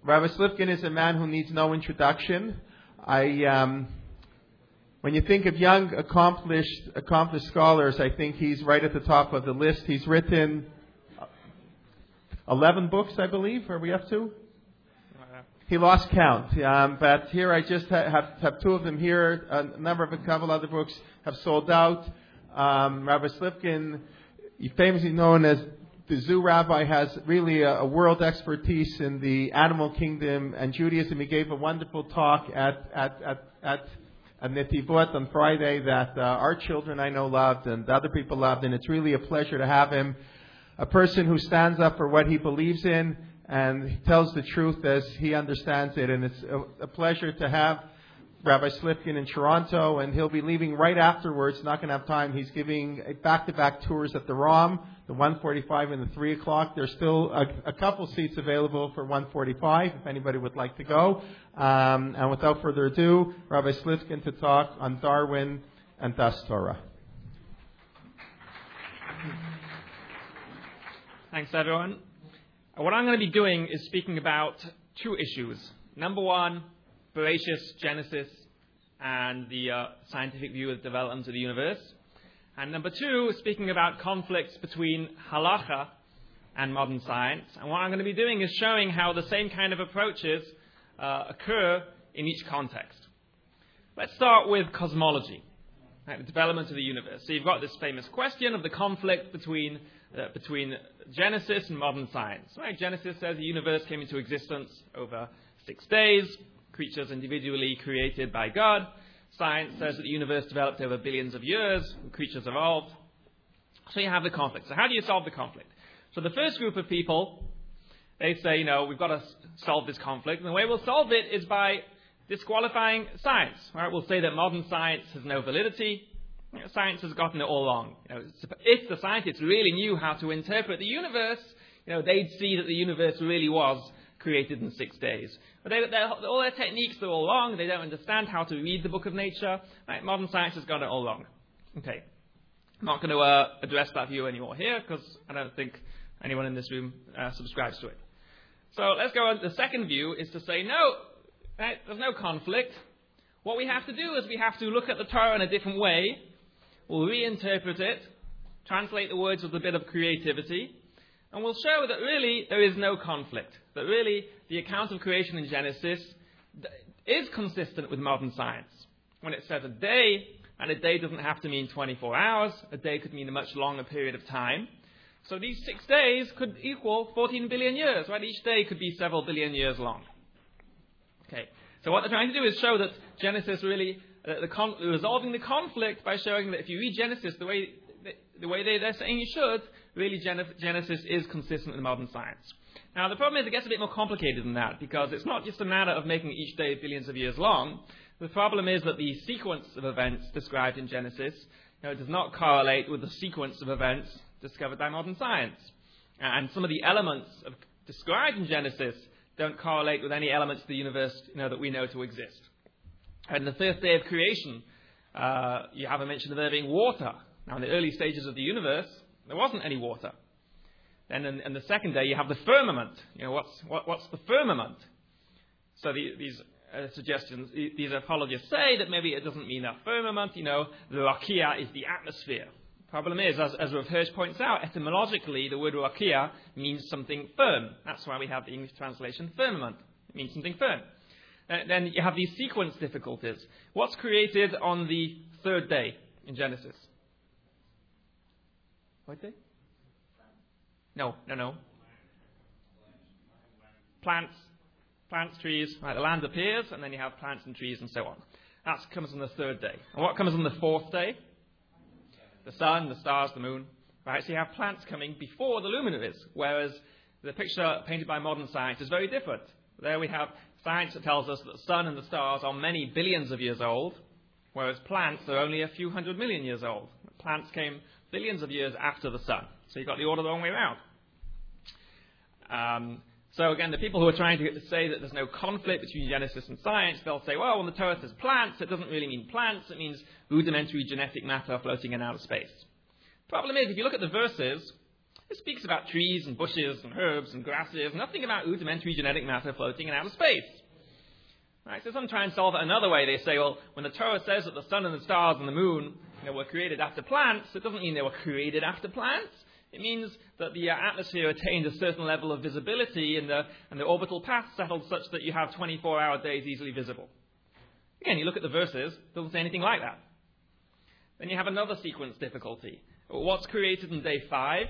Rabbi Slifkin is a man who needs no introduction. When you think of young, accomplished scholars, I think he's right at the top of the list. He's written 11 books, I believe. Are we up to? He lost count. But here I just have two of them here. A number of a couple other books have sold out. Rabbi Slifkin, famously known as the zoo rabbi, has really a world expertise in the animal kingdom and Judaism. He gave a wonderful talk at Netivot on Friday that our children I know loved and other people loved, and it's really a pleasure to have him. A person who stands up for what he believes in and he tells the truth as he understands it, and it's a pleasure to have Rabbi Slifkin in Toronto, and he'll be leaving right afterwards. Not going to have time. He's giving back-to-back tours at the ROM, the 1:45 and the 3 o'clock. There's still a couple seats available for 1:45 if anybody would like to go. And without further ado, Rabbi Slifkin to talk on Darwin and Das Torah. Thanks, everyone. What I'm going to be doing is speaking about two issues. Number one, Bereshis, Genesis, and the scientific view of the development of the universe. And number two, speaking about conflicts between halacha and modern science. And what I'm going to be doing is showing how the same kind of approaches occur in each context. Let's start with cosmology, right, the development of the universe. So you've got this famous question of the conflict between Genesis and modern science. Right? Genesis says the universe came into existence over 6 days. Creatures individually created by God. Science says that the universe developed over billions of years, and creatures evolved. So you have the conflict. So how do you solve the conflict? So the first group of people, they say, we've got to solve this conflict, and the way we'll solve it is by disqualifying science. Right? We'll say that modern science has no validity. Science has gotten it all wrong. If the scientists really knew how to interpret the universe, they'd see that the universe really was created in 6 days. But all their techniques are all wrong. They don't understand how to read the book of nature. Right? Modern science has got it all wrong. Okay. I'm not going to address that view anymore here because I don't think anyone in this room subscribes to it. So let's go on. The second view is to say, no, right? There's no conflict. What we have to do is we have to look at the Torah in a different way. We'll reinterpret it, translate the words with a bit of creativity, and we'll show that really there is no conflict. That really the account of creation in Genesis is consistent with modern science. When it says a day, and a day doesn't have to mean 24 hours, a day could mean a much longer period of time. So these 6 days could equal 14 billion years, right? Each day could be several billion years long. Okay, so what they're trying to do is show that Genesis really, resolving the conflict by showing that if you read Genesis the way they're saying you should, really Genesis is consistent with modern science. Now, the problem is it gets a bit more complicated than that, because it's not just a matter of making each day billions of years long. The problem is that the sequence of events described in Genesis does not correlate with the sequence of events discovered by modern science. And some of the elements described in Genesis don't correlate with any elements of the universe that we know to exist. And the first day of creation, you have a mention of there being water. Now, in the early stages of the universe, there wasn't any water. Then in the second day, you have the firmament. What's the firmament? So these suggestions, these apologists say that maybe it doesn't mean a firmament. The rakia is the atmosphere. Problem is, as Rav Hirsch points out, etymologically, the word rakia means something firm. That's why we have the English translation firmament. It means something firm. Then you have these sequence difficulties. What's created on the third day in Genesis? What day? No. Plants, trees. Right, the land appears, and then you have plants and trees and so on. That comes on the third day. And what comes on the fourth day? The sun, the stars, the moon. Right, so you have plants coming before the luminaries, whereas the picture painted by modern science is very different. There we have science that tells us that the sun and the stars are many billions of years old, whereas plants are only a few 100 million years old. Plants came billions of years after the sun. So you've got the order the wrong way around. So again, the people who are trying to say that there's no conflict between Genesis and science, they'll say, well, when the Torah says plants, it doesn't really mean plants. It means rudimentary genetic matter floating in outer space. The problem is, if you look at the verses, It speaks about trees and bushes and herbs and grasses, nothing about rudimentary genetic matter floating in outer space. Right, so some try and solve it another way. They say, well, when the Torah says that the sun and the stars and the moon were created after plants, it doesn't mean they were created after plants. It means that the atmosphere attained a certain level of visibility and the orbital path settled such that you have 24-hour days easily visible. Again, you look at the verses, it doesn't say anything like that. Then you have another sequence difficulty. What's created in day 5?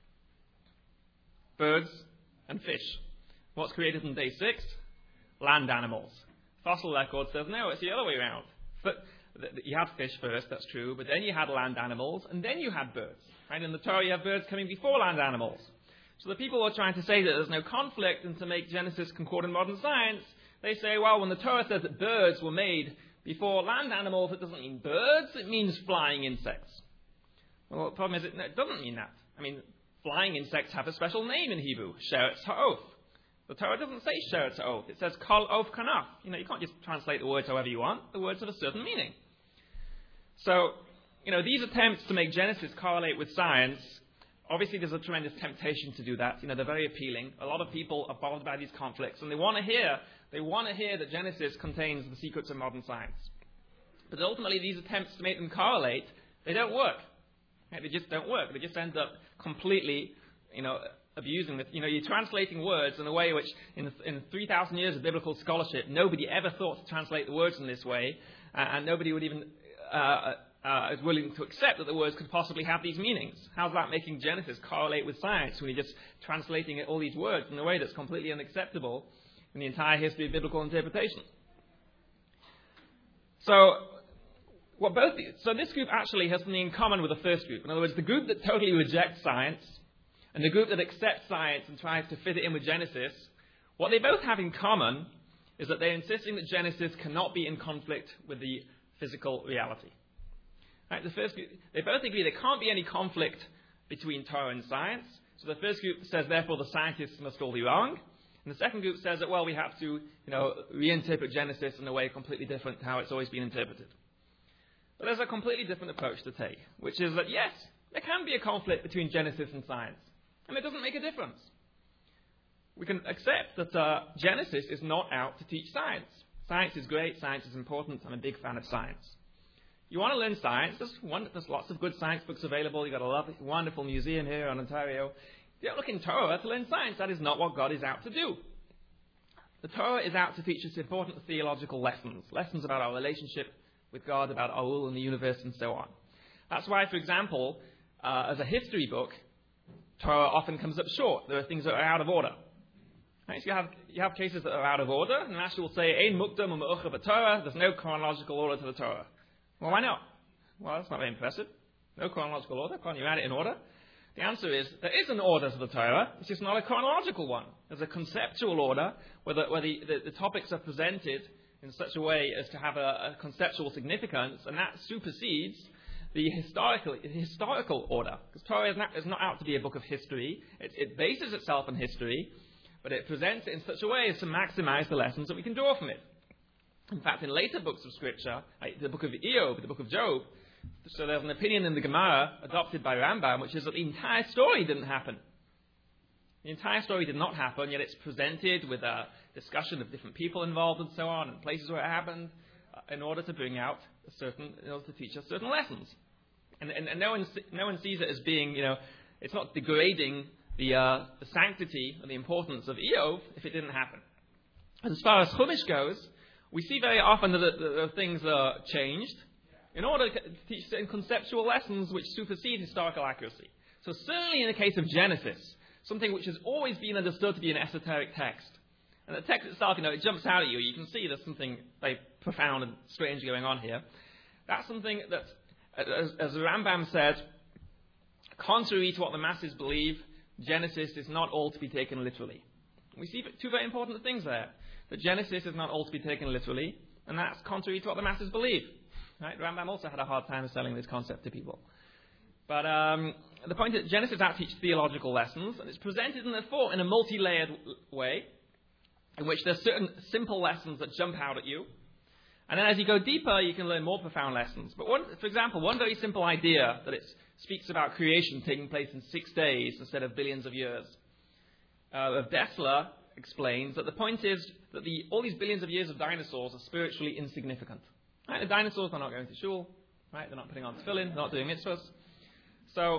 Birds and fish. What's created in day 6? Land animals. Fossil record says, no, it's the other way around. But you had fish first, that's true, but then you had land animals, and then you had birds. Right? In the Torah, you have birds coming before land animals. So the people who are trying to say that there's no conflict and to make Genesis concord in modern science, they say, well, when the Torah says that birds were made before land animals, it doesn't mean birds, it means flying insects. Well, the problem is it doesn't mean that. I mean, flying insects have a special name in Hebrew, Sheretz Ha'oth. The Torah doesn't say Sheretz Ha'oth, it says Kol Oth Kanaf. You can't just translate the words however you want, the words have a certain meaning. So, these attempts to make Genesis correlate with science, obviously there's a tremendous temptation to do that. They're very appealing. A lot of people are bothered by these conflicts, and they want to hear that Genesis contains the secrets of modern science. But ultimately, these attempts to make them correlate, they don't work. They just don't work. They just end up completely, abusing it. You're translating words in a way which, in 3,000 years of biblical scholarship, nobody ever thought to translate the words in this way, and nobody would even is willing to accept that the words could possibly have these meanings. How's that making Genesis correlate with science when you're just translating all these words in a way that's completely unacceptable in the entire history of biblical interpretation? So this group actually has something in common with the first group. In other words, the group that totally rejects science and the group that accepts science and tries to fit it in with Genesis, what they both have in common is that they're insisting that Genesis cannot be in conflict with the physical reality. Right, the first group, they both agree there can't be any conflict between Torah and science. So the first group says, therefore, the scientists must all be wrong. And the second group says that, well, we have to, reinterpret Genesis in a way completely different to how it's always been interpreted. But there's a completely different approach to take, which is that, yes, there can be a conflict between Genesis and science, and it doesn't make a difference. We can accept that Genesis is not out to teach science. Science is great, science is important, I'm a big fan of science. You want to learn science, there's lots of good science books available, you've got a lovely, wonderful museum here in Ontario. You don't look in Torah to learn science, that is not what God is out to do. The Torah is out to teach us important theological lessons about our relationship with God, about our role in the universe, and so on. That's why, for example, as a history book, Torah often comes up short. There are things that are out of order. Right? So you have cases that are out of order, and Rashi will say, Ein mukdam u'me'ucher b'Torah, there's no chronological order to the Torah. Well, why not? Well, that's not very impressive. No chronological order. Can't you add it in order? The answer is, there is an order to the Torah, it's just not a chronological one. There's a conceptual order where the topics are presented in such a way as to have a conceptual significance, and that supersedes the historical order. Because Torah is not out to be a book of history. It bases itself on history, but it presents it in such a way as to maximize the lessons that we can draw from it. In fact, in later books of Scripture, like the book of Eov, the book of Job, so there's an opinion in the Gemara adopted by Rambam, which is that the entire story didn't happen. The entire story did not happen, yet it's presented with a discussion of different people involved and so on, and places where it happened, in order to bring out in order to teach us certain lessons. And no one sees it as being, it's not degrading the sanctity and the importance of Eov if it didn't happen. As far as Chumash goes, we see very often that things are changed in order to teach certain conceptual lessons which supersede historical accuracy. So certainly in the case of Genesis, something which has always been understood to be an esoteric text. And the text itself, it jumps out at you. You can see there's something very profound and strange going on here. That's something that, as Rambam said, contrary to what the masses believe, Genesis is not all to be taken literally. We see two very important things there. That Genesis is not all to be taken literally, and that's contrary to what the masses believe. Right? Rambam also had a hard time selling this concept to people. But the point is that Genesis outteaches theological lessons, and it's presented in a multi-layered way, in which there's certain simple lessons that jump out at you, And then as you go deeper, you can learn more profound lessons. But for example, one very simple idea that it speaks about creation taking place in 6 days instead of billions of years, of Dessler explains that the point is that all these billions of years of dinosaurs are spiritually insignificant. Right? The dinosaurs are not going to shul, right? They're not putting on tefillin, they're not doing mitzvahs. So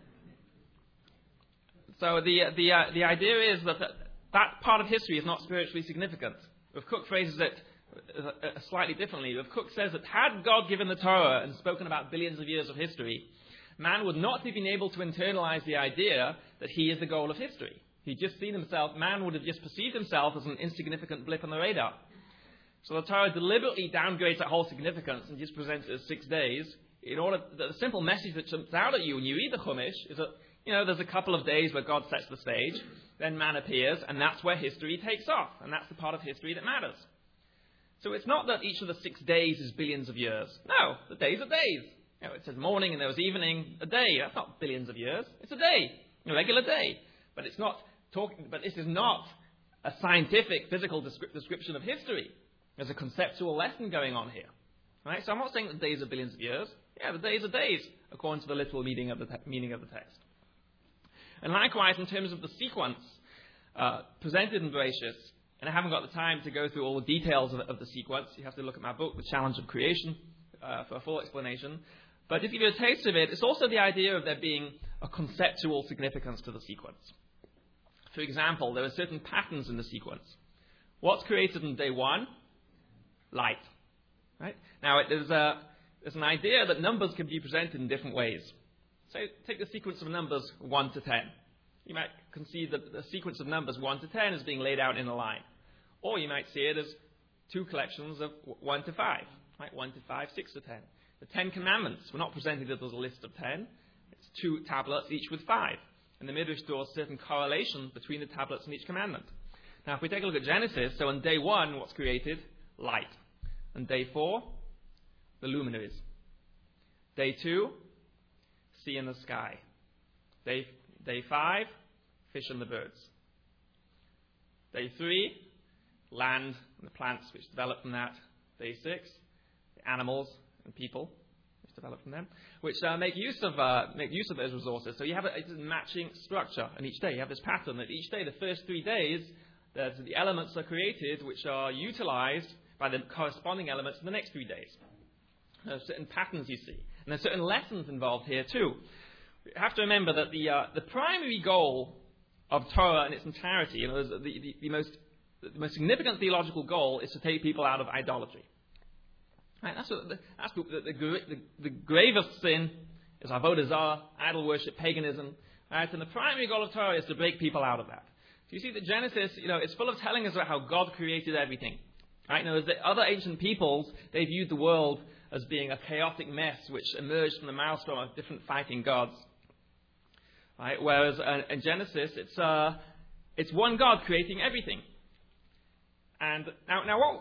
the idea is that part of history is not spiritually significant. Rav Kook phrases it slightly differently. Rav Kook says that had God given the Torah and spoken about billions of years of history, man would not have been able to internalize the idea that he is the goal of history. He'd just seen himself, man would have just perceived himself as an insignificant blip on the radar. So the Torah deliberately downgrades that whole significance and just presents it as 6 days in order that the simple message that jumps out at you when you read the Chumash is that, there's a couple of days where God sets the stage, then man appears, and that's where history takes off, and that's the part of history that matters. So it's not that each of the 6 days is billions of years. No, the days are days. It says morning and there was evening, a day. That's not billions of years. It's a day, a regular day. But this is not a scientific, physical description of history. There's a conceptual lesson going on here. Right? So I'm not saying that days are billions of years. Yeah, the days are days, according to the literal meaning of the text. And likewise, in terms of the sequence presented in Bereshis, and I haven't got the time to go through all the details of the sequence. You have to look at my book, The Challenge of Creation, for a full explanation. But to give you a taste of it, it's also the idea of there being a conceptual significance to the sequence. For example, there are certain patterns in the sequence. What's created on day 1? Light. Right? Now, there's an idea that numbers can be presented in different ways. So take the sequence of numbers 1 to 10. You might conceive that the sequence of numbers 1 to 10 is being laid out in a line. Or you might see it as 2 collections of 1 to 5. Right? 1 to 5, 6 to 10. The 10 Commandments were not presented as a list of 10. It's 2 tablets, each with 5. And the Midrash draws certain correlation between the tablets and each commandment. Now, if we take a look at Genesis, so on day 1, what's created? Light. On day 4, the luminaries. Day 2, sea and the sky. Day 5, fish and the birds. Day 3, land and the plants which develop from that. Day 6, the animals and people which develop from them, which make use of those resources. So you have a matching structure in each day. You have this pattern that each day, the first 3 days, the elements are created which are utilized by the corresponding elements in the next 3 days. There are certain patterns you see. And there are certain lessons involved here too. You have to remember that the primary goal of Torah in its entirety, the most significant theological goal is to take people out of idolatry. Right? That's the gravest sin is avodah zarah, idol worship, paganism. Right? And the primary goal of Torah is to break people out of that. So you see that Genesis, it's full of telling us about how God created everything. Right? Now, the other ancient peoples, they viewed the world as being a chaotic mess which emerged from the maelstrom of different fighting gods. Right? Whereas in Genesis, it's one God creating everything. And now,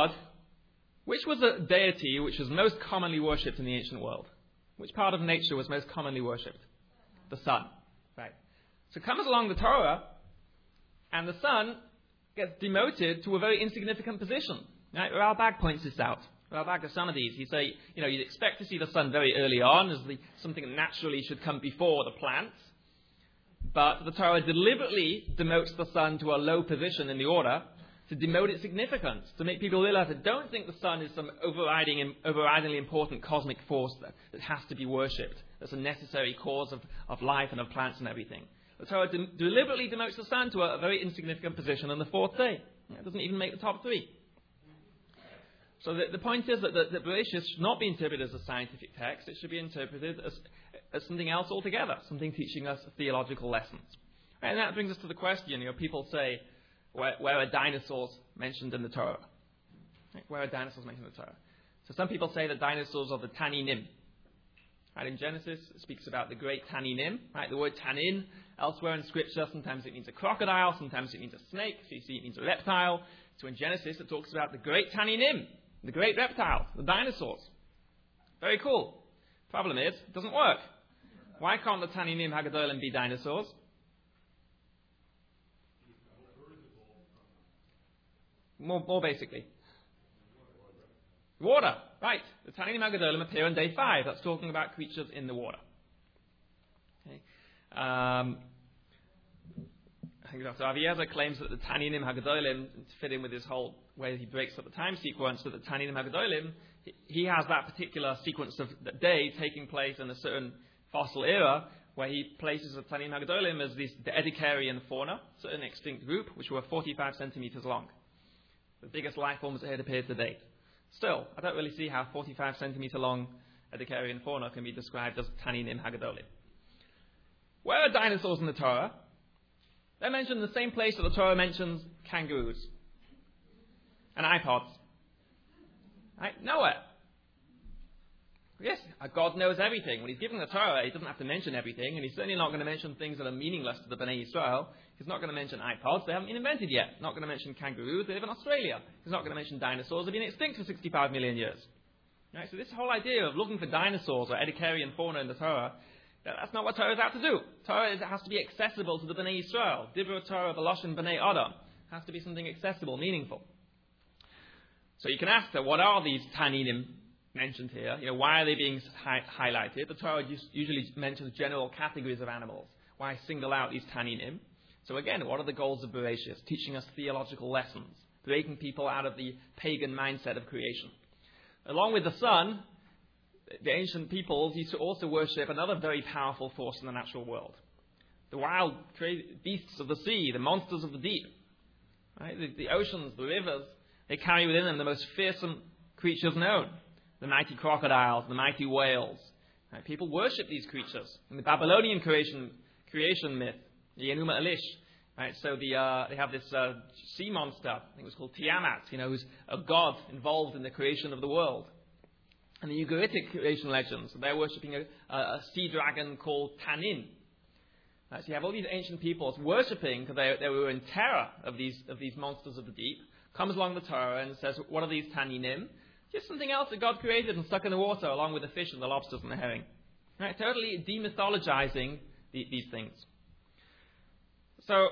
which was a deity which was most commonly worshipped in the ancient world? Which part of nature was most commonly worshipped? The sun. Right. So comes along the Torah, and the sun gets demoted to a very insignificant position. Right? Ralbag points this out. Ralbag of some of these, he say, you'd expect to see the sun very early on as something that naturally should come before the plants. But the Torah deliberately demotes the sun to a low position in the order to demote its significance, to make people realize that don't think the sun is some overridingly important cosmic force that has to be worshipped. That's a necessary cause of life and of plants and everything. The Torah deliberately demotes the sun to a very insignificant position on the 4th day. It doesn't even make the top 3. So the point is that Bereshis should not be interpreted as a scientific text. It should be interpreted as something else altogether, something teaching us theological lessons. And that brings us to the question, people say, where are dinosaurs mentioned in the Torah? Where are dinosaurs mentioned in the Torah? So some people say that dinosaurs are the Taninim. Right, in Genesis, it speaks about the great Taninim. Right, the word Tanin, elsewhere in Scripture, sometimes it means a crocodile, sometimes it means a snake, so you see it means a reptile. So in Genesis, it talks about the great Taninim, the great reptiles, the dinosaurs. Very cool. Problem is, it doesn't work. Why can't the Taninim Hagadolim be dinosaurs? More basically. Water, right. The Taninim HaGedolim appear on day 5. That's talking about creatures in the water. Okay. I think Dr. Aviezer claims that the Taninim HaGedolim, to fit in with his whole way he breaks up the time sequence, that the Taninim HaGedolim, he has that particular sequence of the day taking place in a certain fossil era, where he places the Taninim HaGedolim as the Edicarian fauna, certain extinct group, which were 45 centimeters long. The biggest life forms that had appeared to date. Still, I don't really see how 45 centimeter long Edicarian fauna can be described as Taninim HaGedolim. Where are dinosaurs in the Torah? They're mentioned in the same place that the Torah mentions kangaroos and iPods. Right? Nowhere. Yes, God knows everything. When he's giving the Torah, he doesn't have to mention everything, and he's certainly not going to mention things that are meaningless to the Bnei Yisrael. He's not going to mention iPods. They haven't been invented yet. Not going to mention kangaroos. They live in Australia. He's not going to mention dinosaurs. They've been extinct for 65 million years. Right? So this whole idea of looking for dinosaurs or Edicarian fauna in the Torah, that's not what Torah is out to do. Torah has to be accessible to the Bnei Yisrael. Divrei Torah v'lashon Bnei Adam. It has to be something accessible, meaningful. So you can ask her, what are these Taninim mentioned here? Why are they being highlighted? The Torah usually mentions general categories of animals. Why single out these Taninim? So again, what are the goals of Bereshis? Teaching us theological lessons, breaking people out of the pagan mindset of creation. Along with the sun, the ancient peoples used to also worship another very powerful force in the natural world. The wild beasts of the sea, the monsters of the deep. Right? The oceans, the rivers, they carry within them the most fearsome creatures known. The mighty crocodiles, the mighty whales. Right? People worship these creatures. In the Babylonian creation myth, the Enuma Elish, right? So they have this sea monster, I think it was called Tiamat, who's a god involved in the creation of the world. And the Ugaritic creation legends, they're worshipping a sea dragon called Tanin. Right? So you have all these ancient peoples worshipping because they were in terror of these monsters of the deep. Comes along the Torah and says, what are these Taninim? Just something else that God created and stuck in the water along with the fish and the lobsters and the herring. Right? Totally demythologizing these things. So,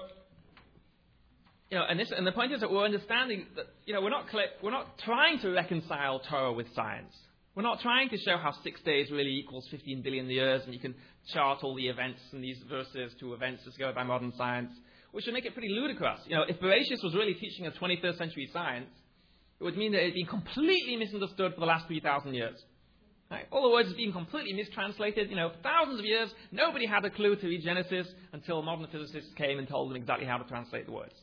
and the point is that we're understanding that, we're not trying to reconcile Torah with science. We're not trying to show how 6 days really equals 15 billion years, and you can chart all the events in these verses to events discovered by modern science, which would make it pretty ludicrous. If Bereshis was really teaching a 21st century science, it would mean that it had been completely misunderstood for the last 3,000 years. Right? All the words have been completely mistranslated. For thousands of years, nobody had a clue to read Genesis until modern physicists came and told them exactly how to translate the words.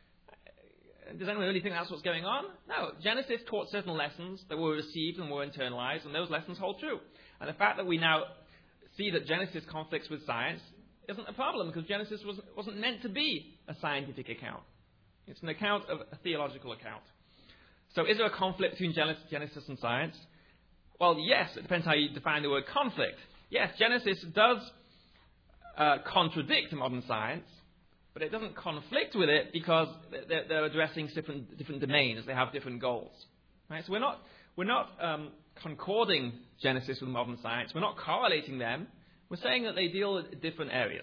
Does anyone really think that's what's going on? No. Genesis taught certain lessons that were received and were internalized, and those lessons hold true. And the fact that we now see that Genesis conflicts with science isn't a problem, because Genesis wasn't meant to be a scientific account. It's an account of a theological account. So is there a conflict between Genesis and science? Well, yes. It depends how you define the word conflict. Yes, Genesis does contradict modern science, but it doesn't conflict with it because they're addressing different domains. They have different goals. Right? So we're not concording Genesis with modern science. We're not correlating them. We're saying that they deal with different areas.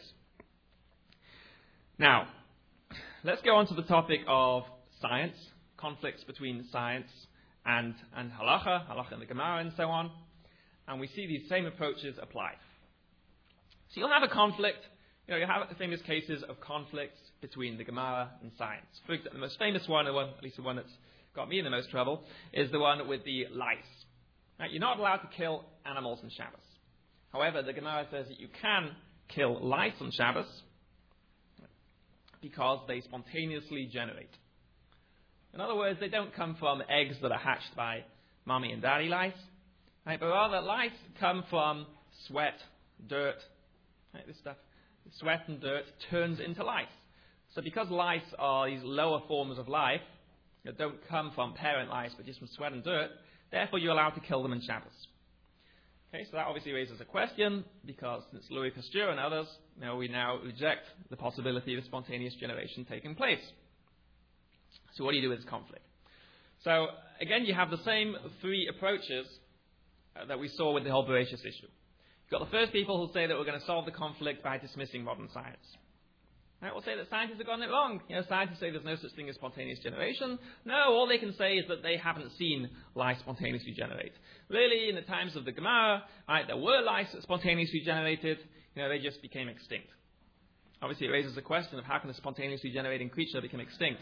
Now, let's go on to the topic of science, conflicts between science and halacha in the Gemara and so on. And we see these same approaches applied. So you'll have a conflict. You'll have the famous cases of conflicts between the Gemara and science. For example, the most famous one, at least the one that's got me in the most trouble, is the one with the lice. Right? You're not allowed to kill animals on Shabbos. However, the Gemara says that you can kill lice on Shabbos because they spontaneously generate. In other words, they don't come from eggs that are hatched by mommy and daddy lice, right? But rather lice come from sweat, dirt, right? This stuff. Sweat and dirt turns into lice. So because lice are these lower forms of life that don't come from parent lice but just from sweat and dirt, therefore you're allowed to kill them in Shabbos. Okay, so that obviously raises a question, because since Louis Pasteur and others, we now reject the possibility of spontaneous generation taking place. So what do you do with this conflict? So again, you have the same three approaches that we saw with the whole Bereshis issue. You've got the first people who say that we're going to solve the conflict by dismissing modern science. Right? We'll say that scientists have gotten it wrong. Scientists say there's no such thing as spontaneous generation. No, all they can say is that they haven't seen life spontaneously generate. Really, in the times of the Gemara, right, there were life spontaneously generated. They just became extinct. Obviously, it raises the question of how can a spontaneously generating creature become extinct?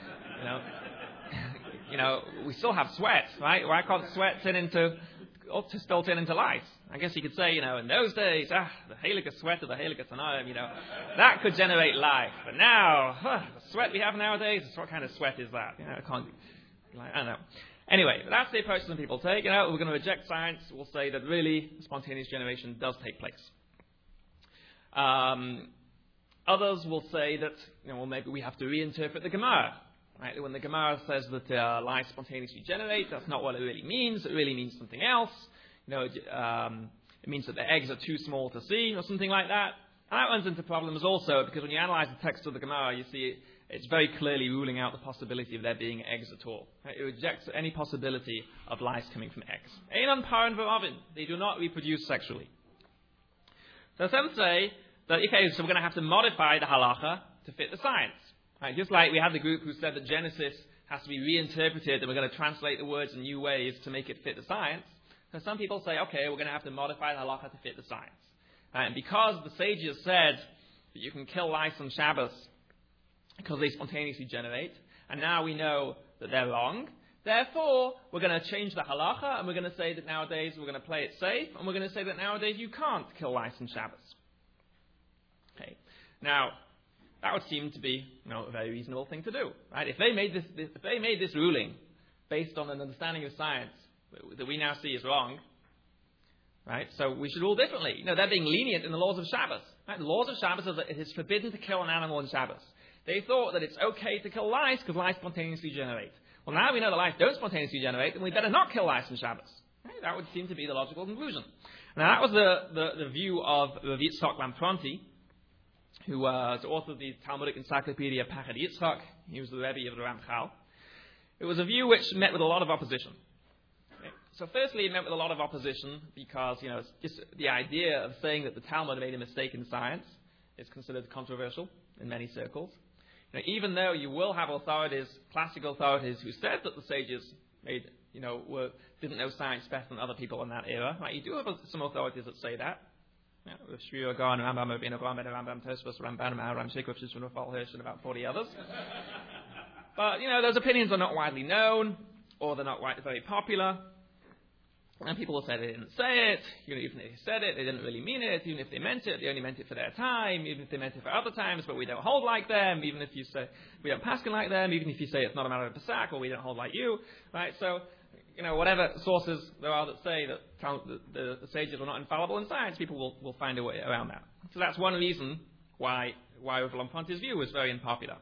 We still have sweat, right? Why can't sweat still turn into life? I guess you could say, in those days, the Halakha sweat of the Halakha Tanaim, that could generate life. But now, the sweat we have nowadays, what kind of sweat is that? I don't know. Anyway, that's the approach some people take. We're going to reject science. We'll say that really spontaneous generation does take place. Others will say that, maybe we have to reinterpret the Gemara. Right? When the Gemara says that life spontaneously generates, that's not what it really means. It really means something else. It means that the eggs are too small to see, or something like that. And that runs into problems also, because when you analyze the text of the Gemara, you see it's very clearly ruling out the possibility of there being eggs at all. Right? It rejects any possibility of life coming from eggs. Einan paran v'avin. They do not reproduce sexually. So some say that, so we're going to have to modify the halacha to fit the science. Right? Just like we had the group who said that Genesis has to be reinterpreted and we're going to translate the words in new ways to make it fit the science. So some people say, okay, we're going to have to modify the halacha to fit the science. And because the sages said that you can kill lice on Shabbos because they spontaneously generate, and now we know that they're wrong, therefore we're going to change the halacha and we're going to say that nowadays we're going to play it safe, and we're going to say that nowadays you can't kill lice on Shabbos. Okay. Now, that would seem to be a very reasonable thing to do, right? If they made this ruling based on an understanding of science that we now see is wrong, right? So we should rule differently. They're being lenient in the laws of Shabbos. Right? The laws of Shabbos are that it is forbidden to kill an animal on Shabbos. They thought that it's okay to kill lice because lice spontaneously generate. Well, now we know that lice don't spontaneously generate, then we better not kill lice on Shabbos. Right? That would seem to be the logical conclusion. Now, that was the view of Rav Yitzchak Lampronti, who was the author of the Talmudic Encyclopedia Pachad Yitzchak. He was the Rebbe of the Ramchal. It was a view which met with a lot of opposition. Okay. So firstly, it met with a lot of opposition because, it's just the idea of saying that the Talmud made a mistake in science is considered controversial in many circles. Even though you will have authorities, classical authorities, who said that the sages didn't know science better than other people in that era. Right? You do have some authorities that say that. With Shri Agar, Rambam, Rabbeinu Avraham, Rambam, Tosfos, Ramban, Maharam, Shekov, Shishon, Rafal Hirsch, and about 40 others. But, those opinions are not widely known, or they're not very popular. And people will say they didn't say it, even if they said it, they didn't really mean it. Even if they meant it, they only meant it for their time. Even if they meant it for other times, but we don't hold like them. Even if you say we don't paskin like them. Even if you say it's not a matter of Pesach, or we don't hold like you. Right? So, whatever sources there are that say that the sages are not infallible in science, people will find a way around that. So that's one reason why Rav Lampronti's view was very unpopular.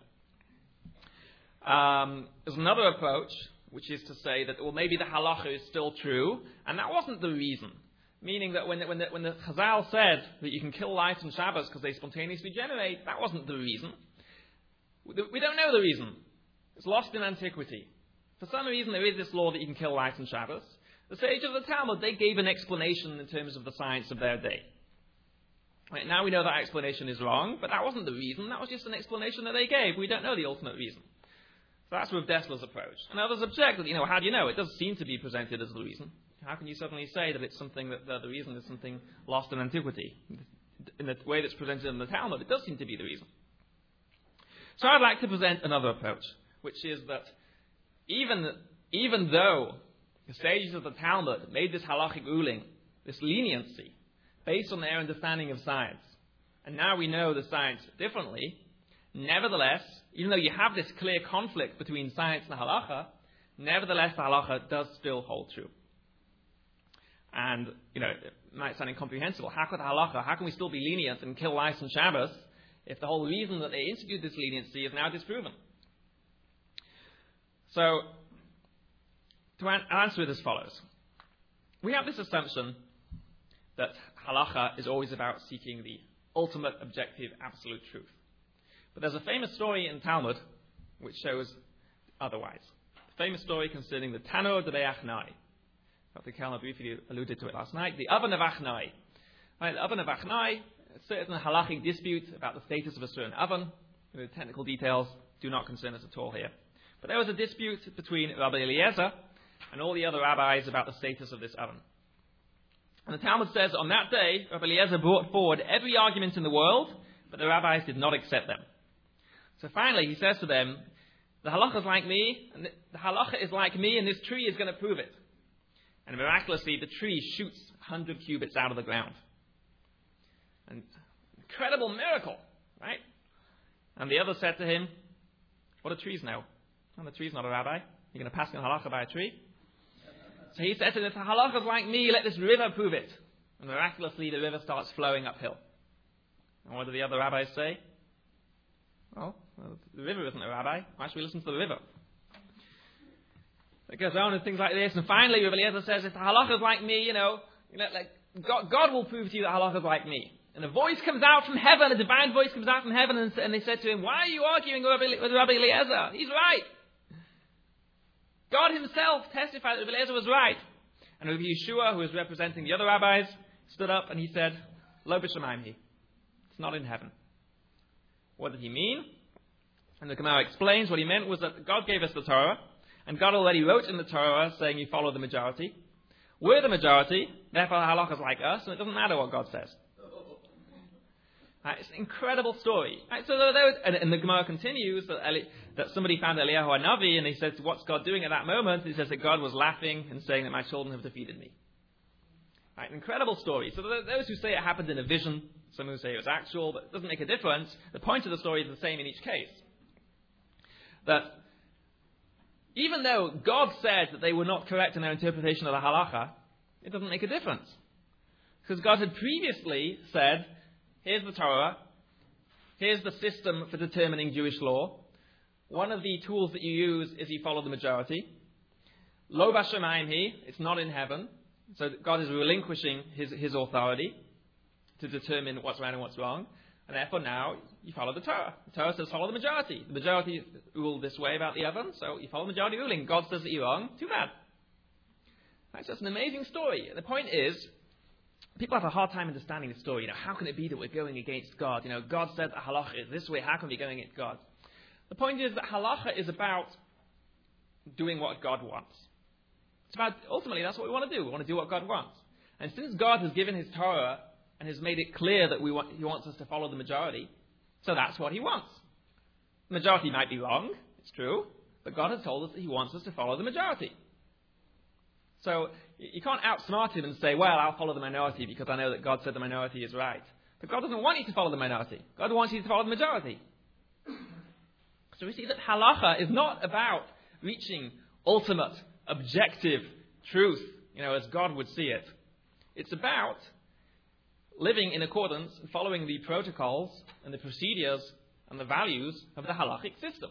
There's another approach, which is to say that, maybe the halacha is still true, and that wasn't the reason. Meaning that when the Chazal said that you can kill lice on Shabbos because they spontaneously generate, that wasn't the reason. We don't know the reason. It's lost in antiquity. For some reason, there is this law that you can kill lice on Shabbos. The sages of the Talmud, they gave an explanation in terms of the science of their day. Right, now we know that explanation is wrong, but that wasn't the reason. That was just an explanation that they gave. We don't know the ultimate reason. So that's Rav Dessler's approach. And others object that, how do you know? It does seem to be presented as the reason. How can you suddenly say that it's something that the reason is something lost in antiquity? In the way that's presented in the Talmud, it does seem to be the reason. So I'd like to present another approach, which is that even though the sages of the Talmud made this halachic ruling, this leniency, based on their understanding of science, and now we know the science differently, nevertheless, even though you have this clear conflict between science and halacha, nevertheless the halacha does still hold true. And, it might sound incomprehensible. How can we still be lenient and kill lice on Shabbos if the whole reason that they instituted this leniency is now disproven? So, to answer it as follows. We have this assumption that halacha is always about seeking the ultimate, objective, absolute truth. But there's a famous story in Talmud which shows otherwise. A famous story concerning the Tanur de Achnai. Dr. Kellner briefly alluded to it last night. The Oven of Achnai. Right, the Oven of Achnai, a certain halachic dispute about the status of a certain oven. The technical details do not concern us at all here. But there was a dispute between Rabbi Eliezer and all the other rabbis about the status of this oven. And the Talmud says, on that day, Rabbi Eliezer brought forward every argument in the world, but the rabbis did not accept them. So finally, he says to them, the halacha is like me, and the halacha is like me, and this tree is going to prove it. And miraculously, the tree shoots 100 cubits out of the ground. An incredible miracle, right? And the other said to him, what do trees know? And the tree's not a rabbi. You're going to pass on halacha by a tree? So he said to them, if the halacha is like me, let this river prove it. And miraculously, the river starts flowing uphill. And what do the other rabbis say? Well, the river isn't a rabbi. Why should we listen to the river? It goes on and things like this. And finally, Rabbi Eliezer says, if the halacha is like me, like God will prove to you that halacha is like me. And a voice comes out from heaven, a divine voice comes out from heaven, and they said to him, why are you arguing with Rabbi Eliezer? He's right. God himself testified that Rabbi Eliezer was right. And Rabbi Yeshua, who was representing the other rabbis, stood up and he said, Lo b'shamayim hi. It's not in heaven. What did he mean? And the Gemara explains what he meant was that God gave us the Torah, and God already wrote in the Torah saying you follow the majority. We're the majority, therefore the halacha is like us, and it doesn't matter what God says. It's an incredible story. So and the Gemara continues that somebody found Eliyahu HaNavi, and he says, what's God doing at that moment? He says that God was laughing and saying that my children have defeated me. An incredible story. So those who say it happened in a vision, some who say it was actual, but it doesn't make a difference. The point of the story is the same in each case. That even though God said that they were not correct in their interpretation of the halacha, it doesn't make a difference. Because God had previously said, here's the Torah, here's the system for determining Jewish law. One of the tools that you use is you follow the majority. Lo b'shamayim hi, it's not in heaven. So God is relinquishing his authority to determine what's right and what's wrong. And therefore now you follow the Torah. The Torah says follow the majority. The majority ruled this way about the oven, so you follow the majority ruling. God says that you're wrong. Too bad. That's just an amazing story. And the point is, people have a hard time understanding the story. How can it be that we're going against God? God said that halacha is this way. How can we be going against God? The point is that halacha is about doing what God wants. It's about, ultimately, that's what we want to do. We want to do what God wants. And since God has given his Torah and has made it clear that he wants us to follow the majority, so that's what he wants. The majority might be wrong, it's true, but God has told us that he wants us to follow the majority. So you can't outsmart him and say, well, I'll follow the minority because I know that God said the minority is right. But God doesn't want you to follow the minority. God wants you to follow the majority. So we see that halacha is not about reaching ultimate, objective truth, as God would see it. It's about living in accordance and following the protocols and the procedures and the values of the halachic system.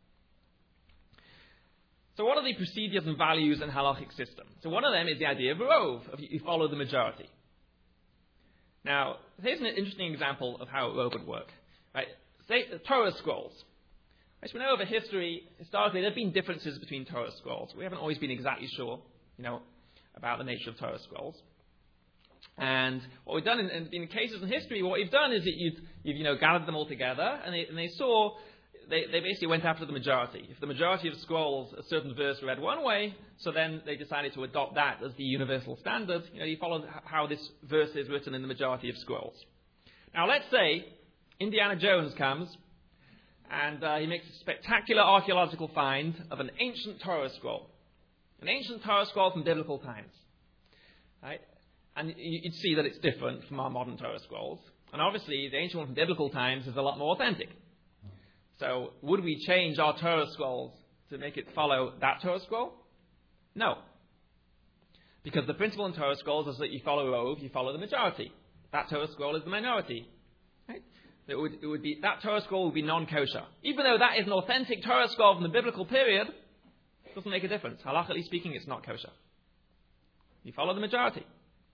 So what are the procedures and values in halachic system? So one of them is the idea of rov, of you follow the majority. Now, here's an interesting example of how rov would work. Right? Say Torah scrolls. As we know over history, historically, there have been differences between Torah scrolls. We haven't always been exactly sure, about the nature of Torah scrolls. And what we've done in cases in history, what we've done is that you've gathered them all together, and they basically went after the majority. If the majority of scrolls, a certain verse read one way, so then they decided to adopt that as the universal standard. You follow how this verse is written in the majority of scrolls. Now let's say Indiana Jones comes, and he makes a spectacular archaeological find of an ancient Torah scroll. An ancient Torah scroll from biblical times. Right? And you'd see that it's different from our modern Torah scrolls. And obviously, the ancient one from biblical times is a lot more authentic. So, would we change our Torah scrolls to make it follow that Torah scroll? No. Because the principle in Torah scrolls is that you follow rov, you follow the majority. That Torah scroll is the minority. Right? It would be, that Torah scroll would be non-kosher. Even though that is an authentic Torah scroll from the biblical period, it doesn't make a difference. Halachically speaking, it's not kosher. You follow the majority.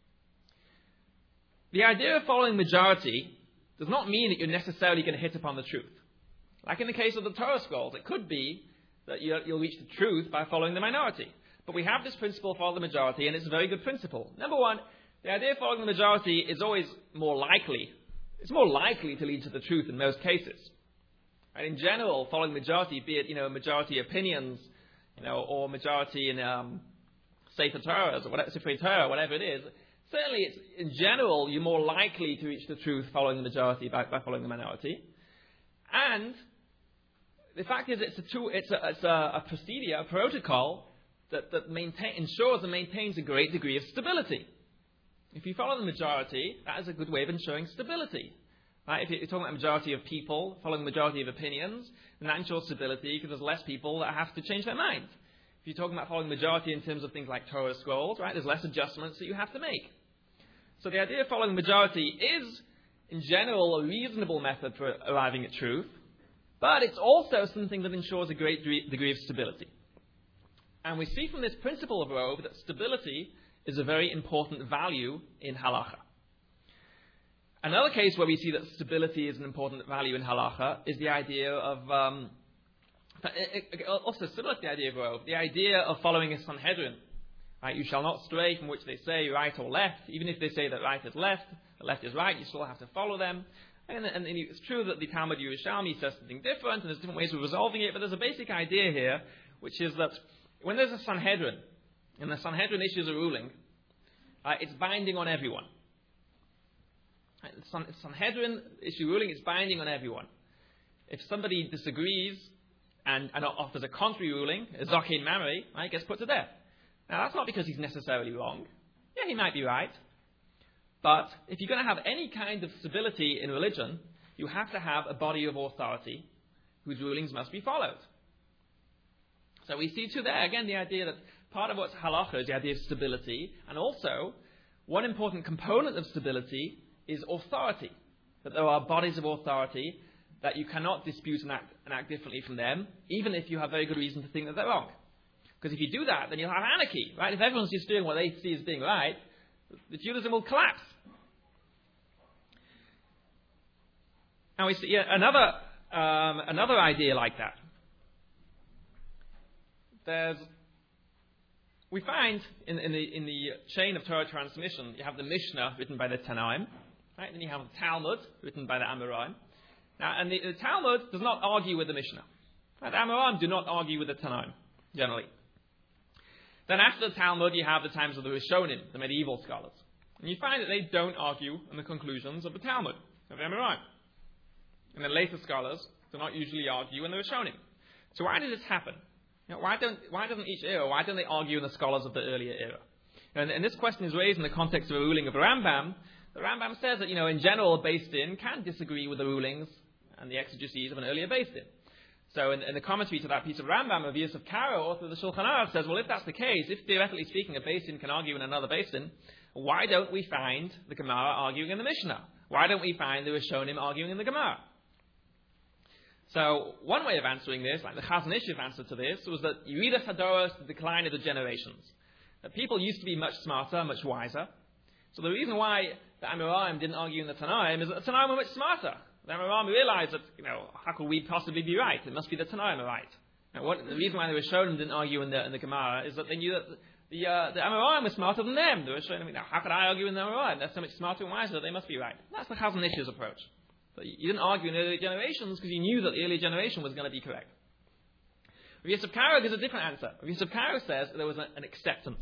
The idea of following majority does not mean that you're necessarily going to hit upon the truth. Like in the case of the Torah scrolls, it could be that you'll reach the truth by following the minority. But we have this principle, follow the majority, and it's a very good principle. Number one, the idea of following the majority is always more likely. It's more likely to lead to the truth in most cases. Right? In general, following majority, be it majority opinions, or majority in Sefer Torah or whatever, Sefer Torah, whatever it is. Certainly, in general, you're more likely to reach the truth following the majority by following the minority. And the fact is, it's a procedure, a protocol that ensures and maintains a great degree of stability. If you follow the majority, that is a good way of ensuring stability. Right? If you're talking about a majority of people following the majority of opinions, then that ensures stability because there's less people that have to change their mind. If you're talking about following the majority in terms of things like Torah scrolls, right, there's less adjustments that you have to make. So the idea of following the majority is, in general, a reasonable method for arriving at truth, but it's also something that ensures a great degree of stability. And we see from this principle of Rove that stability is a very important value in halacha. Another case where we see that stability is an important value in halacha is the idea of, also similar to the idea of Rove, the idea of following a Sanhedrin. Right? You shall not stray from which they say right or left. Even if they say that right is left, the left is right, you still have to follow them. And it's true that the Talmud Yerushalmi says something different, and there's different ways of resolving it, but there's a basic idea here, which is that when there's a Sanhedrin, and the Sanhedrin issues a ruling, it's binding on everyone. Right? The Sanhedrin issue ruling, it's binding on everyone. If somebody disagrees and offers a contrary ruling, a Zokin Mamre, right, gets put to death. Now, that's not because he's necessarily wrong. Yeah, he might be right. But if you're going to have any kind of stability in religion, you have to have a body of authority whose rulings must be followed. So we see too there, again, the idea that part of what's halacha is the idea of stability, and also one important component of stability is authority. That there are bodies of authority that you cannot dispute and act differently from them, even if you have very good reason to think that they're wrong. Because if you do that, then you'll have anarchy, right? If everyone's just doing what they see as being right, the Judaism will collapse. And we see another idea like that. We find in the chain of Torah transmission, you have the Mishnah written by the Tanaim, right? Then you have the Talmud written by the Amoraim. Now, and the Talmud does not argue with the Mishnah. Right? The Amoraim do not argue with the Tanaim, generally. Then after the Talmud, you have the times of the Rishonim, the medieval scholars. And you find that they don't argue on the conclusions of the Talmud, of the Amoraim. And the later scholars do not usually argue in the Rishonim. So why did this happen? Why doesn't each era, why don't they argue in the scholars of the earlier era? And this question is raised in the context of a ruling of the Rambam. The Rambam says that, in general, a Beis Din can disagree with the rulings and the exegeses of an earlier Beis Din. So in the commentary to that piece of Rambam, of Yosef Karo, author of the Shulchan Aruch, says, well, if that's the case, if theoretically speaking a Beis Din can argue in another Beis Din, why don't we find the Gemara arguing in the Mishnah? Why don't we find the Rishonim arguing in the Gemara? So one way of answering this, like the Chazon Ish answer to this, was that Yeridas Hadoros, the decline of the generations. That people used to be much smarter, much wiser. So the reason why the Amoraim didn't argue in the Tanaim is that the Tanaim were much smarter. The Amoraim realized that, how could we possibly be right? It must be the Tanaim are right. Now, the reason why the Rishonim didn't argue in the Gemara is that they knew that the Amoraim were smarter than them. The Rishonim, how could I argue in the Amoraim? They're so much smarter and wiser, they must be right. That's the Chazon Ish's approach. So you didn't argue in earlier generations because you knew that the earlier generation was going to be correct. Rav Yosef Karo gives a different answer. Rav Yosef Karo says that there was an acceptance.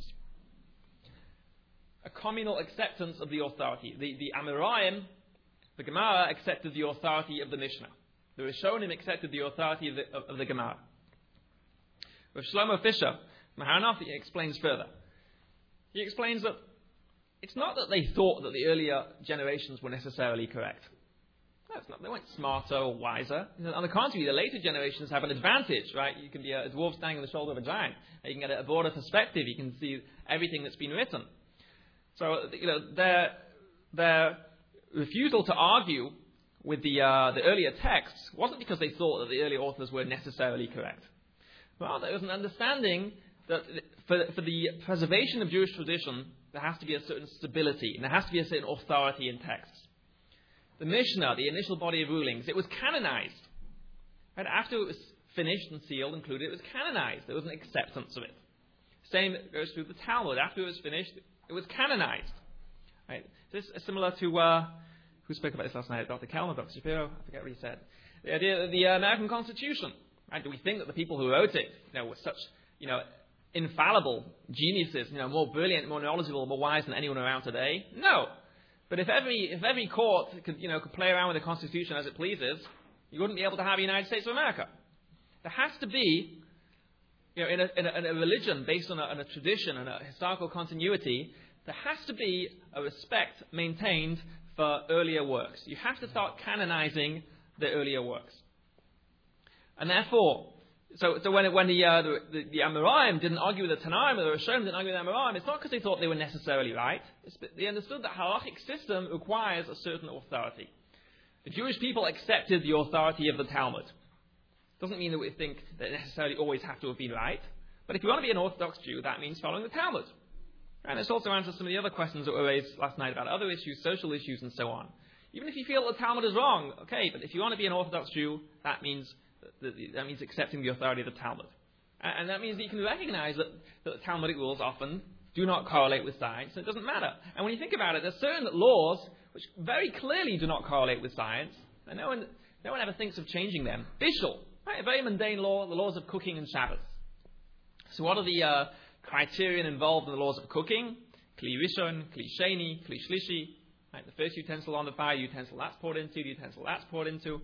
A communal acceptance of the authority. The Amoraim, the Gemara, accepted the authority of the Mishnah. The Rishonim accepted the authority of the Gemara. Rav Shlomo Fisher, Maharanach, he explains further. He explains that it's not that they thought that the earlier generations were necessarily correct. That's not, they weren't smarter or wiser. On the contrary, the later generations have an advantage, right? You can be a dwarf standing on the shoulder of a giant. You can get a broader perspective. You can see everything that's been written. So, their refusal to argue with the earlier texts wasn't because they thought that the earlier authors were necessarily correct. Rather, it was an understanding that for the preservation of Jewish tradition, there has to be a certain stability, and there has to be a certain authority in texts. The Mishnah, the initial body of rulings, it was canonized. Right? After it was finished and sealed, included, it was canonized. There was an acceptance of it. Same goes through the Talmud. After it was finished, it was canonized. Right? This is similar to, who spoke about this last night? Dr. Kelman, Dr. Shapiro? I forget what he said. The idea of the American Constitution. Right? Do we think that the people who wrote it, were such, infallible geniuses, more brilliant, more knowledgeable, more wise than anyone around today? No. But if every court could play around with the Constitution as it pleases, you wouldn't be able to have a United States of America. There has to be, in a religion based on a tradition and a historical continuity, there has to be a respect maintained for earlier works. You have to start canonizing the earlier works. And therefore, so when the Amoraim didn't argue with the Tanaim, or the Rishonim didn't argue with the Amoraim, it's not because they thought they were necessarily right. They understood that halachic system requires a certain authority. The Jewish people accepted the authority of the Talmud. Doesn't mean that we think that it necessarily always have to have been right. But if you want to be an Orthodox Jew, that means following the Talmud. And this also answers some of the other questions that were raised last night about other issues, social issues, and so on. Even if you feel the Talmud is wrong, okay, but if you want to be an Orthodox Jew, that means accepting the authority of the Talmud. And that means that you can recognize that the Talmudic rules often do not correlate with science, and it doesn't matter. And when you think about it, there's certain laws which very clearly do not correlate with science, and no one ever thinks of changing them. Bishul, right, a very mundane law, the laws of cooking and Shabbos. So what are the criterion involved in the laws of cooking? Kli Rishon, Kli Sheni, Kli Shlishi. Right, the first utensil on the fire, utensil that's poured into, the utensil that's poured into.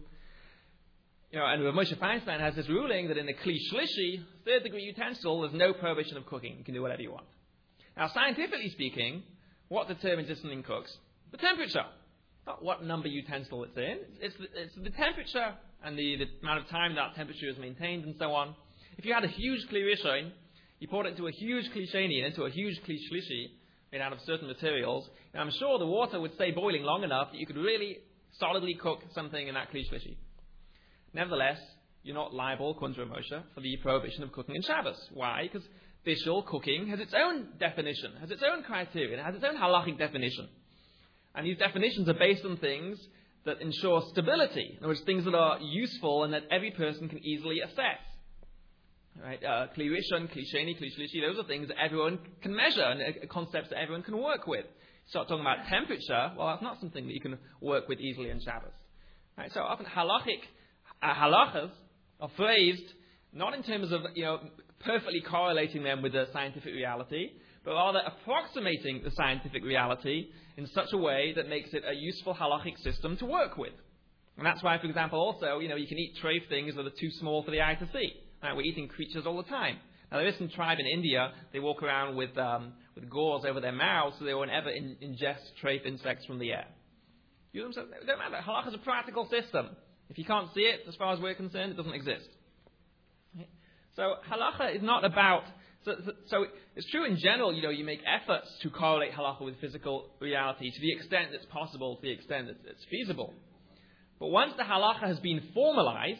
And Rav Moshe Feinstein has this ruling that in the Kli Shlishi, third degree utensil, there's no prohibition of cooking. You can do whatever you want. Now, scientifically speaking, what determines if something cooks? The temperature. Not what number utensil it's in. It's the temperature and the amount of time that temperature is maintained and so on. If you had a huge Kli Rishon, you poured it into a huge Kli Sheni and into a huge Kli Shlishi made out of certain materials, and I'm sure the water would stay boiling long enough that you could really solidly cook something in that Kli Shlishi. Nevertheless, you're not liable, according to Rav Moshe, for the prohibition of cooking in Shabbos. Why? Because bishul, cooking, has its own definition, has its own criteria, it has its own halachic definition. And these definitions are based on things that ensure stability. In other words, things that are useful and that every person can easily assess. Right? Kli Rishon, Kli Sheni, Kli Shlishi, those are things that everyone can measure and concepts that everyone can work with. Start talking about temperature, well, that's not something that you can work with easily in Shabbos. Right? So often halachas are phrased not in terms of perfectly correlating them with the scientific reality, but rather approximating the scientific reality in such a way that makes it a useful halachic system to work with. And that's why, for example, also, you can eat treif things that are too small for the eye to see. Right? We're eating creatures all the time. Now, there is some tribe in India, they walk around with gauze over their mouths so they won't ever ingest treif insects from the air. It don't matter. Halacha is a practical system. If you can't see it, as far as we're concerned, it doesn't exist. Right? So halacha is not about... So it's true in general, you make efforts to correlate halacha with physical reality to the extent that's possible, to the extent that it's feasible. But once the halacha has been formalized,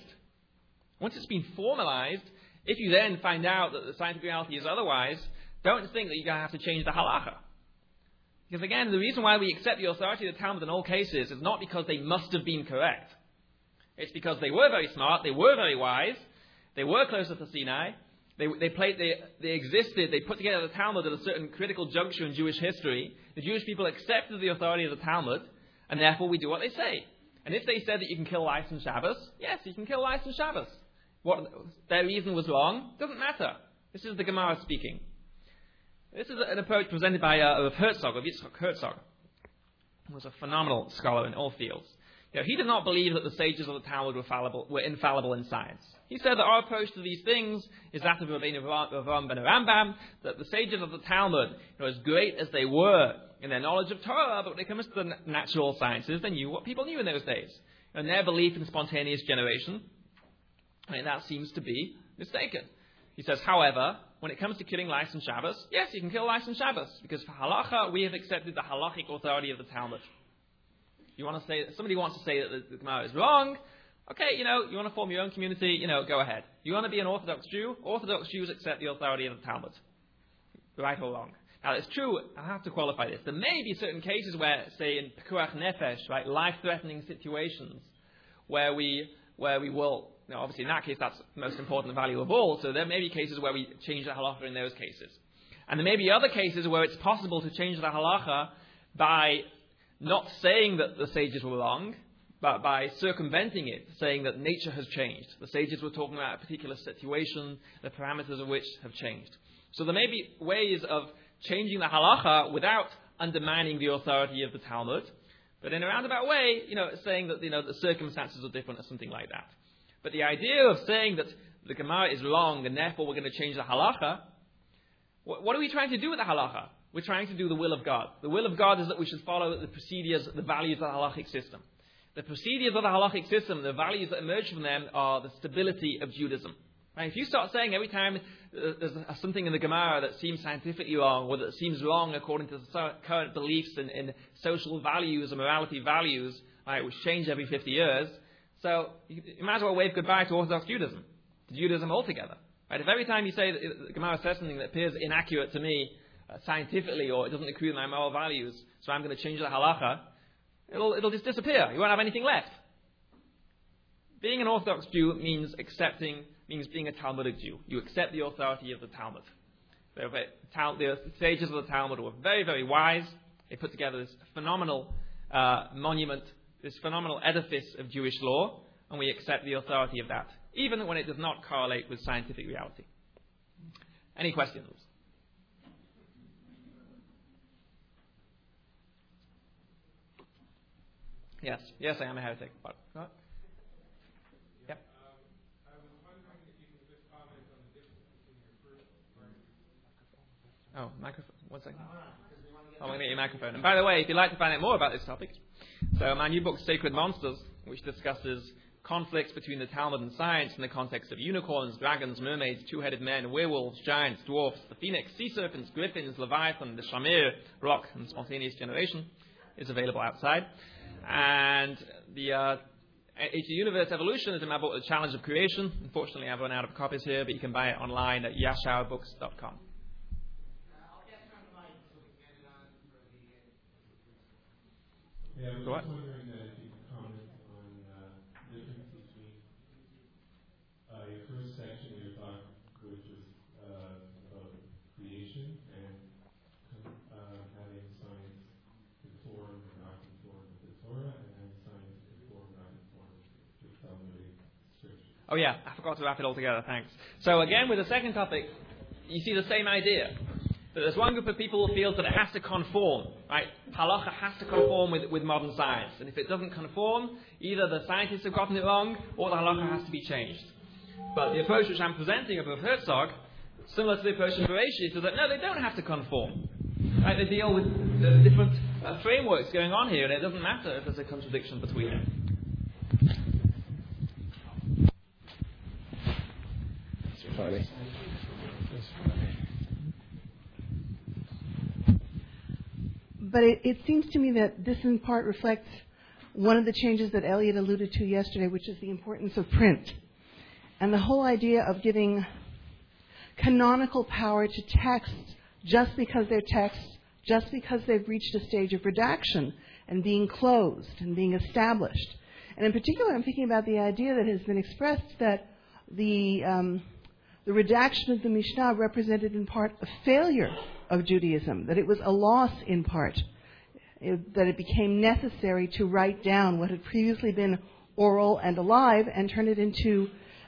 if you then find out that the scientific reality is otherwise, don't think that you're going to have to change the halacha. Because again, the reason why we accept the authority of the Talmud in all cases is not because they must have been correct. It's because they were very smart, they were very wise, they were closer to Sinai, they existed, they put together the Talmud at a certain critical juncture in Jewish history. The Jewish people accepted the authority of the Talmud, and therefore we do what they say. And if they said that you can kill lice on Shabbos, yes, you can kill lice on Shabbos. What their reason was wrong, doesn't matter. This is the Gemara speaking. This is an approach presented by Rav Yitzchak Herzog, who was a phenomenal scholar in all fields. He did not believe that the sages of the Talmud were infallible in science. He said that our approach to these things is that of Rabbeinu Avraham ben Rambam, that the sages of the Talmud, as great as they were in their knowledge of Torah, but when it comes to the natural sciences, they knew what people knew in those days. And their belief in spontaneous generation, that seems to be mistaken. He says, however, when it comes to killing lice on Shabbos, yes, you can kill lice on Shabbos, because for halacha, we have accepted the halachic authority of the Talmud. Somebody wants to say that the Gemara is wrong. Okay, you want to form your own community, go ahead. You want to be an Orthodox Jew? Orthodox Jews accept the authority of the Talmud. Right or wrong? Now, it's true, I have to qualify this. There may be certain cases where, say, in Pekuach Nefesh, right, life-threatening situations, where we will, obviously in that case, that's the most important and value of all, so there may be cases where we change the halacha in those cases. And there may be other cases where it's possible to change the halacha by not saying that the sages were wrong, but by circumventing it, saying that nature has changed. The sages were talking about a particular situation, the parameters of which have changed. So there may be ways of changing the halacha without undermining the authority of the Talmud, but in a roundabout way, saying that, the circumstances are different or something like that. But the idea of saying that the Gemara is wrong and therefore we're going to change the halacha, what are we trying to do with the halacha? We're trying to do the will of God. The will of God is that we should follow the procedures, the values of the halachic system. The procedures of the halachic system, the values that emerge from them are the stability of Judaism. Right? If you start saying every time there's something in the Gemara that seems scientifically wrong, or that seems wrong according to the current beliefs in social values and morality values, right, which change every 50 years, so you might as well wave goodbye to Orthodox Judaism, to Judaism altogether. Right? If every time you say that the Gemara says something that appears inaccurate to me scientifically, or it doesn't agree with my moral values, so I'm going to change the halacha, it'll just disappear. You won't have anything left. Being an Orthodox Jew means being a Talmudic Jew. You accept the authority of the Talmud. The sages of the Talmud were very, very wise. They put together this phenomenal monument, this phenomenal edifice of Jewish law, and we accept the authority of that, even when it does not correlate with scientific reality. Any questions? Yes, I am a heretic. What? Yep. I was wondering if you could just comment on the difference between your first Oh, microphone. 1 second. I'm going to get your microphone. And by the way, if you'd like to find out more about this topic, so my new book, Sacred Monsters, which discusses conflicts between the Talmud and science in the context of unicorns, dragons, mermaids, two-headed men, werewolves, giants, dwarfs, the phoenix, sea serpents, griffins, leviathan, the shamir, rock, and spontaneous generation, is available outside. And the Age of Universe Evolution is in my book, The Challenge of Creation. Unfortunately, I've run out of copies here, but you can buy it online at yashaurbooks.com. Yeah, I was wondering if you could comment on the difference between your first section of your talk, which was about creation and having science conform or not conform with the Torah, and having science conform or not conform with Talmudic scripture. Oh yeah, I forgot to wrap it all together, thanks. So again, with the second topic, you see the same idea. That there's one group of people who feels that it has to conform, right? Halacha has to conform with modern science. And if it doesn't conform, either the scientists have gotten it wrong, or the halacha has to be changed. But the approach which I'm presenting of Herzog, similar to the approach of Bereshit, is that no, they don't have to conform. Right? They deal with the different frameworks going on here, and it doesn't matter if there's a contradiction between them. It's funny. But it seems to me that this in part reflects one of the changes that Elliot alluded to yesterday, which is the importance of print. And the whole idea of giving canonical power to texts just because they're texts, just because they've reached a stage of redaction and being closed and being established. And in particular, I'm thinking about the idea that has been expressed that the redaction of the Mishnah represented in part a failure of Judaism, that it was a loss in part, that it became necessary to write down what had previously been oral and alive and turn it into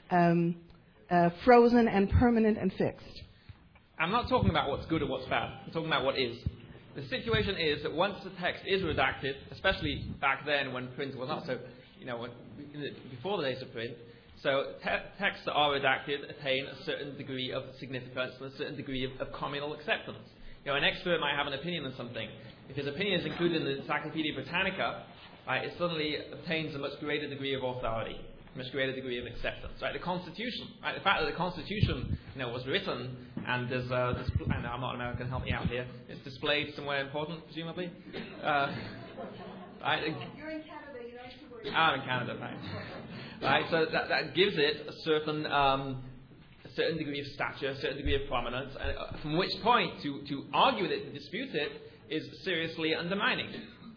frozen and permanent and fixed. I'm not talking about what's good or what's bad. I'm talking about what is. The situation is that once the text is redacted, especially back then when print was not so, before the days of print, so texts that are redacted attain a certain degree of significance and a certain degree of communal acceptance. An expert might have an opinion on something. If his opinion is included in the Encyclopedia Britannica, right, it suddenly obtains a much greater degree of authority, a much greater degree of acceptance. Right, the Constitution, right, the fact that the Constitution, was written and there's I'm not American, help me out here. It's displayed somewhere important, presumably. Right. You're in Canada, you know two words. I'm in Canada, right? Right, so that gives it a certain degree of stature, a certain degree of prominence, and from which point to argue with it, to dispute it, is seriously undermining.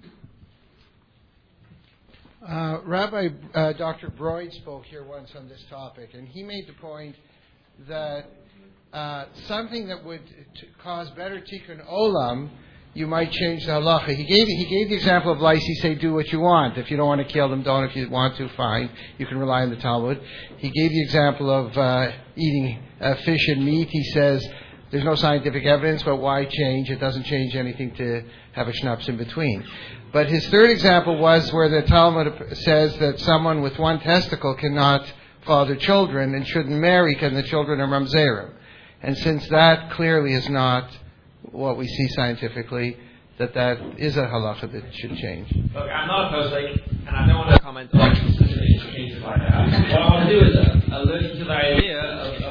Rabbi Dr. Broyd spoke here once on this topic, and he made the point that something that would cause better tikkun olam you might change the halacha. He gave the example of lice. He said, do what you want. If you don't want to kill them, don't. If you want to, fine. You can rely on the Talmud. He gave the example of eating fish and meat. He says, there's no scientific evidence, but why change? It doesn't change anything to have a schnapps in between. But his third example was where the Talmud says that someone with one testicle cannot father children and shouldn't marry because the children are mamzerim. And since that clearly is not what we see scientifically, that is a halacha that should change. Look, I'm not opposing, and I don't want to comment on specific cases like that. What I want to do is alert you to the idea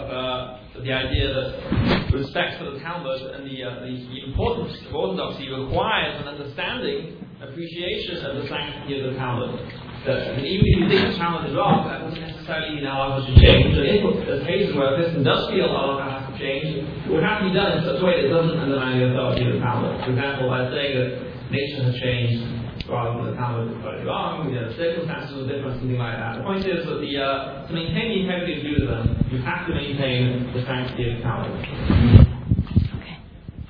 of the idea that respect for the Talmud and the importance of orthodoxy requires an understanding, appreciation of the sanctity of the Talmud. Even if you think the Talmud is wrong, that doesn't necessarily mean halacha should change. So if there's cases where a person does feel halacha has to change, it would have to be done in such a way that doesn't undermine the authority of the Talmud. For example, by saying that nature has changed rather than the Talmud is totally wrong, the circumstances are different, something like that. The point is that to maintain the integrity of Judaism, you have to maintain the sanctity of the Talmud. Okay.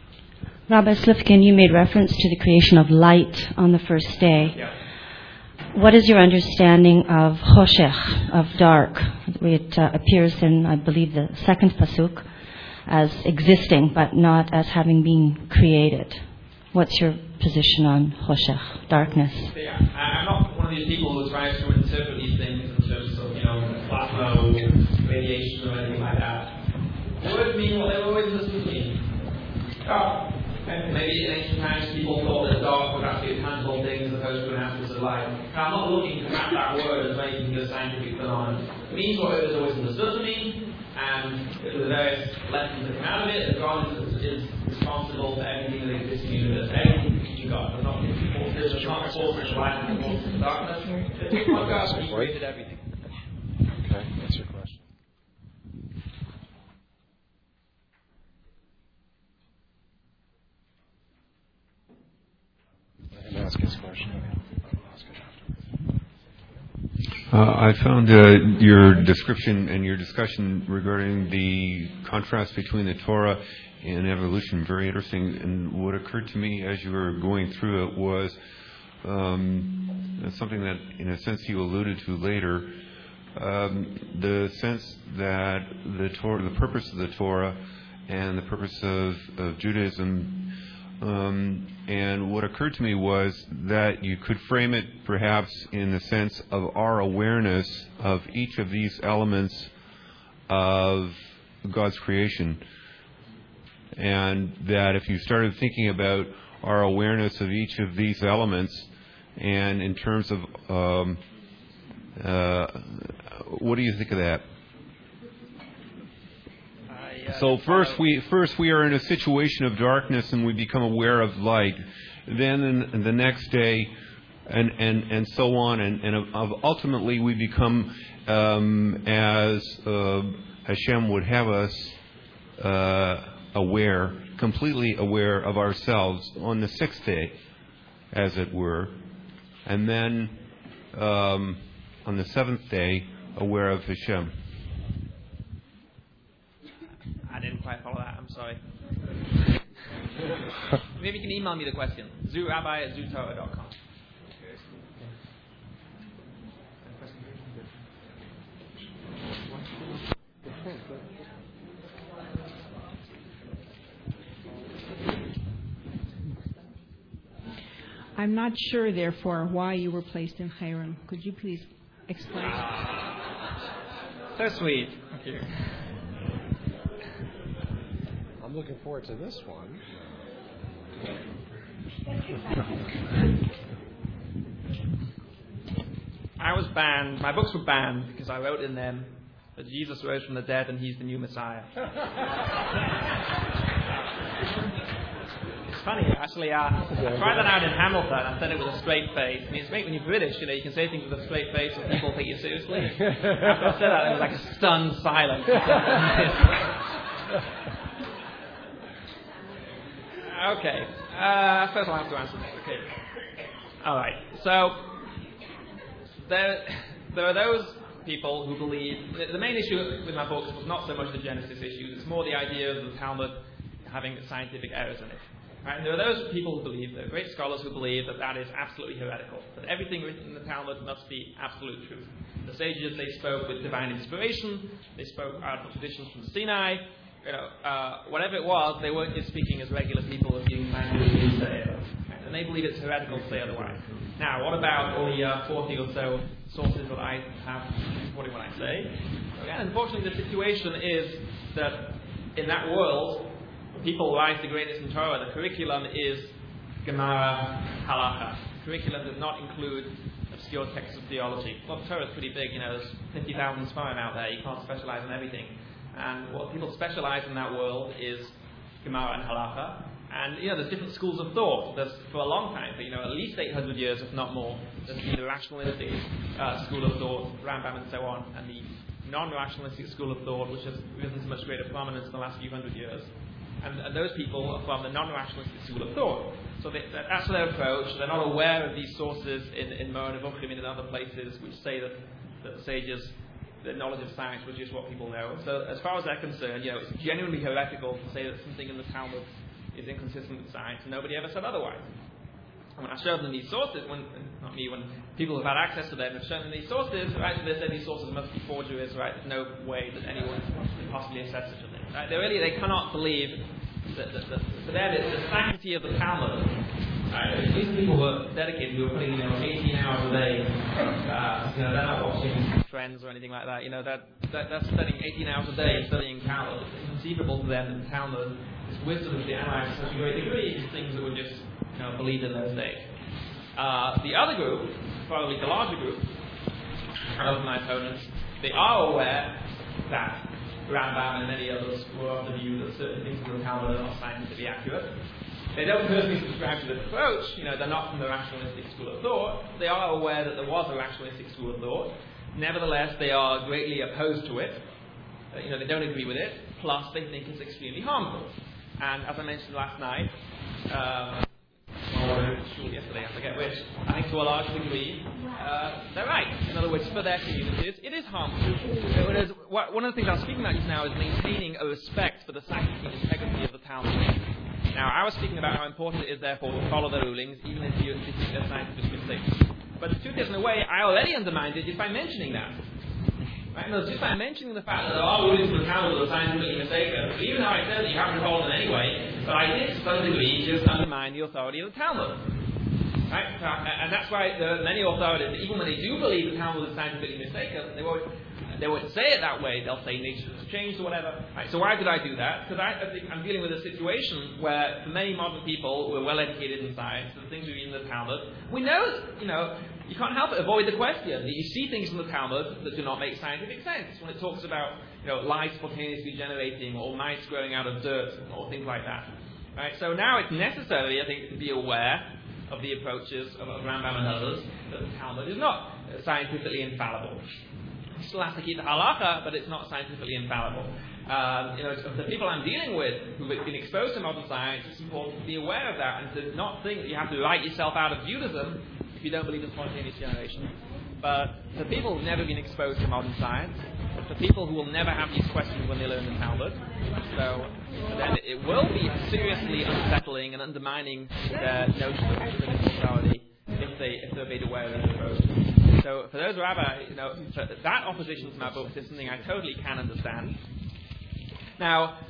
Rabbi Slifkin, you made reference to the creation of light on the first day. Yeah. What is your understanding of choshech, of dark? It appears in, I believe, the second pasuk as existing, but not as having been created. What's your position on choshech, darkness? Yeah, I'm not one of these people who tries to interpret these things in terms of, plasma, radiation, or anything like that. Words mean what they always listen to mean. Dark. And maybe in ancient times people thought that dark was actually a tangible thing as opposed to an absence of light. Now, I'm not looking to map that word as making a scientific phenomenon. It means what it was always understood to mean, and with the various lessons that come out of it, that God is responsible for everything that exists in the universe. Everything in God. There's not a force of light and a force of darkness. It's not God, He created everything. Okay, that's your question. Let him ask his question. I found your description and your discussion regarding the contrast between the Torah and evolution very interesting. And what occurred to me as you were going through it was something that, in a sense, you alluded to later. The sense that the purpose of the Torah and the purpose of Judaism. And what occurred to me was that you could frame it perhaps in the sense of our awareness of each of these elements of God's creation. And that if you started thinking about our awareness of each of these elements, and in terms of what do you think of that? So first we are in a situation of darkness and we become aware of light. Then in the next day, and so on, and ultimately we become as Hashem would have us completely aware of ourselves on the sixth day, as it were, and then on the seventh day aware of Hashem. I didn't quite follow that, I'm sorry. Maybe you can email me the question. zoorabbi@zootorah.com. I'm not sure, therefore, why you were placed in Chayrim. Could you please explain? So sweet. Thank you. I'm looking forward to this one. I was banned. My books were banned because I wrote in them that Jesus rose from the dead and He's the new Messiah. It's funny, actually. I tried that out in Hamilton. I said it with a straight face. I mean, it's great when you're British. You can say things with a straight face and people take you seriously. After I said that, there was like a stunned silence. Okay. First I'll have to answer this. Okay. All right. So there are those people who believe the main issue with my books was not so much the Genesis issues. It's more the idea of the Talmud having scientific errors in it. Right? And there are those people who believe, there are great scholars who believe that that is absolutely heretical, that everything written in the Talmud must be absolute truth. The sages, they spoke with divine inspiration, they spoke out of traditions from Sinai, whatever it was, they weren't just speaking as regular people as being scientifically say, and they believe it's heretical to say otherwise. Now, what about all the 40 or so sources that I have supporting what I say? Again, unfortunately, the situation is that in that world, people write the greatest in Torah. The curriculum is Gemara, Halacha. The curriculum does not include obscure texts of theology. Well, Torah is pretty big. There's 50,000 Sfarim out there. You can't specialize in everything. And what people specialize in that world is Gemara and Halacha. And, there's different schools of thought. There's, for a long time, for, at least 800 years, if not more, there's been the rationalistic school of thought, Rambam and so on, and the non-rationalistic school of thought, which has risen to much greater prominence in the last few hundred years. And those people are from the non-rationalistic school of thought. So that's their approach. They're not aware of these sources in Moreh Nevuchim and in other places which say that the sages, the knowledge of science was just what people know. So as far as they're concerned, it's genuinely heretical to say that something in the Talmud is inconsistent with science, and nobody ever said otherwise. And when I showed them these sources, when people have had access to them have shown them these sources, right, they say these sources must be forgeries, right, there's no way that anyone could possibly have said such a thing. Right? They cannot believe that for them it's the sanctity of the Talmud. Right? These people were dedicated, who were putting 18 hours a day, they're not watching Friends or anything like that, that's spending 18 hours a day studying Talmud. It's inconceivable to them that the Talmud, this wisdom that they analyze to such a great degree, is things that were just believed in those days. The other group, probably the larger group of my opponents, they are aware that Rambam and many others were of the view that certain things in the Talmud are not scientifically accurate. They don't personally subscribe to this approach. They're not from the rationalistic school of thought. They are aware that there was a rationalistic school of thought. Nevertheless, they are greatly opposed to it. They don't agree with it. Plus, they think it's extremely harmful. And as I mentioned last night, yesterday, I forget which, I think to a large degree, they're right. In other words, for their communities, it is harmful. One of the things I'm speaking about just now is maintaining a respect for the sanctity and integrity of the Talmud. Now, I was speaking about how important it is, therefore, to follow the rulings, even if you think they're scientific mistakes. But the truth is, in a way, I already undermined it just by mentioning that. Right? No, just by mentioning the fact that there are rulings from the Talmud that are scientifically mistaken, even though I said that you have to follow them anyway, but I did, to some degree, just undermine the authority of the Talmud. Right? And that's why there are many authorities, even when they do believe the Talmud is scientifically mistaken, they won't say it that way. They'll say nature has changed or whatever. Right? So why did I do that? Because I think I'm dealing with a situation where, for many modern people who are well educated in science, the things we read in the Talmud, we know, you can't help but avoid the question that you see things in the Talmud that do not make scientific sense. When it talks about, light spontaneously generating or mice growing out of dirt or things like that. Right? So now it's necessary, I think, to be aware of the approaches of Rambam and others that the Talmud is not scientifically infallible. You still have to keep the halacha, but it's not scientifically infallible. The people I'm dealing with who've been exposed to modern science, it's important to be aware of that and to not think that you have to write yourself out of Judaism if you don't believe in spontaneous generation. But for people who've never been exposed to modern science, for people who will never have these questions when they learn the Talmud, so then it will be seriously unsettling and undermining their notion of rabbinical authority if they're made aware of this approach. So for those rabbis, that opposition to my books is something I totally can understand. Now,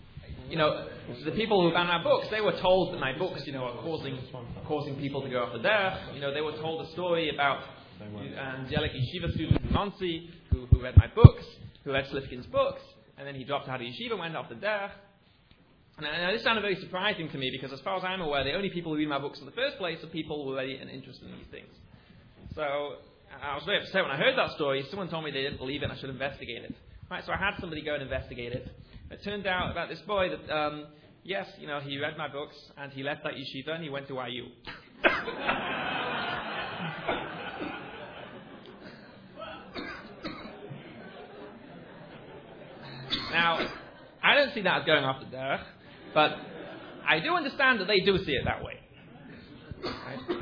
the people who ban my books, they were told that my books, are causing people to go off the derech. They were told a story about angelic yeshiva student Monsi, who read my books, who read Slifkin's books, and then he dropped out of yeshiva, went off the derech. Now, this sounded very surprising to me because, as far as I'm aware, the only people who read my books in the first place are people who are already interested in these things. So I was very upset when I heard that story. Someone told me they didn't believe it and I should investigate it. Right, so I had somebody go and investigate it. It turned out about this boy that, yes, he read my books and he left that yeshiva and he went to IU. Now, I don't see that as going off the derech, but I do understand that they do see it that way.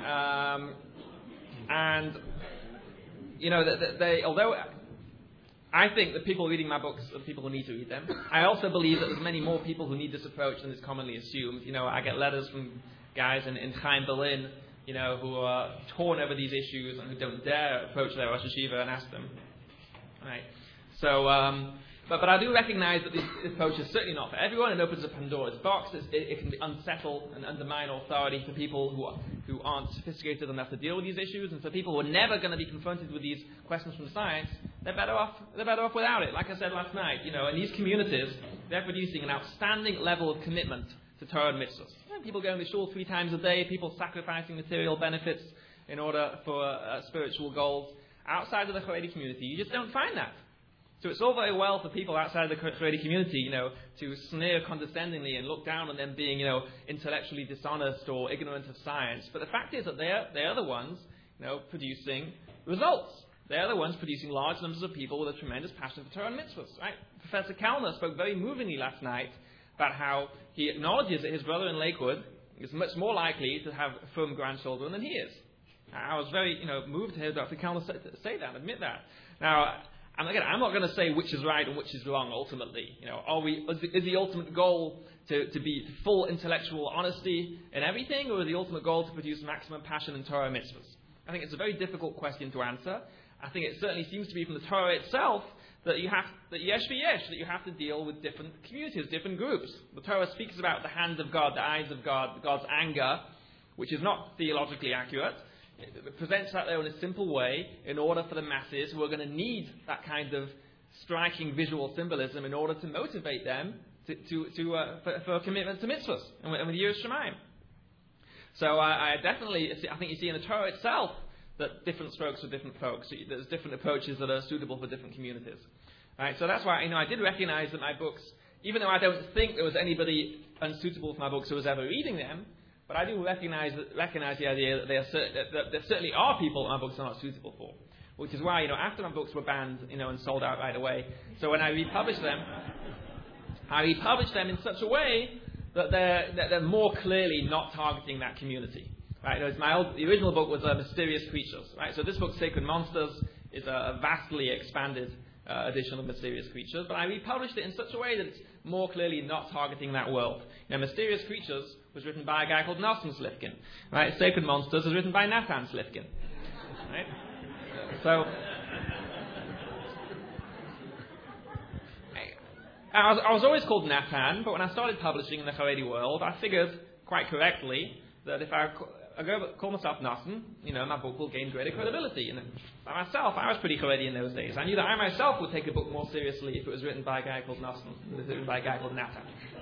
Right? And, they, although I think that people reading my books are people who need to read them. I also believe that there's many more people who need this approach than is commonly assumed. I get letters from guys in Chaim, Berlin, who are torn over these issues and who don't dare approach their Rosh Yeshiva and ask them. Right. So, but I do recognize that this approach is certainly not for everyone. It opens a Pandora's box. It can unsettle and undermine authority for people who aren't sophisticated enough to deal with these issues, and for people who are never going to be confronted with these questions from science, they're better off without it. Like I said last night, in these communities, they're producing an outstanding level of commitment to Torah and mitzvahs. People going to shul 3 times a day, people sacrificing material benefits in order for spiritual goals. Outside of the Haredi community, you just don't find that. So it's all very well for people outside the Haredi community, to sneer condescendingly and look down on them being, intellectually dishonest or ignorant of science. But the fact is that they're the ones, producing results. They're the ones producing large numbers of people with a tremendous passion for Torah and mitzvahs. Right? Professor Kalner spoke very movingly last night about how he acknowledges that his brother in Lakewood is much more likely to have firm grandchildren than he is. I was very, moved to hear Dr. Kalner say that, admit that. Now, I'm not going to say which is right and which is wrong ultimately. Is the ultimate goal to be full intellectual honesty in everything, or is the ultimate goal to produce maximum passion in Torah mitzvahs? I think it's a very difficult question to answer. I think it certainly seems to be from the Torah itself that you have to deal with different communities, different groups. The Torah speaks about the hand of God, the eyes of God, God's anger, which is not theologically accurate. It presents that there in a simple way in order for the masses who are going to need that kind of striking visual symbolism in order to motivate them for a commitment to mitzvahs and with Yiras Shamayim. So I think you see in the Torah itself that different strokes for different folks. There's different approaches that are suitable for different communities. Right? So that's why I did recognize that my books, even though I don't think there was anybody unsuitable for my books who was ever reading them, but I do recognize the idea that there certainly are people that my books are not suitable for. Which is why, after my books were banned, and sold out right away, so when I republished them in such a way that they're more clearly not targeting that community. Right? The original book was Mysterious Creatures. Right? So this book, Sacred Monsters, is a vastly expanded edition of Mysterious Creatures, but I republished it in such a way that it's more clearly not targeting that world. Mysterious Creatures was written by a guy called Nosson Slifkin. Right? Sacred Monsters was written by Nathan Slifkin. Right? So I was always called Nathan, but when I started publishing in the Haredi world, I figured quite correctly that if I call myself Nosson, my book will gain greater credibility. And by myself, I was pretty Haredi in those days. I knew that I myself would take a book more seriously if it was written by a guy called Nosson, than if it was written by a guy called Nathan.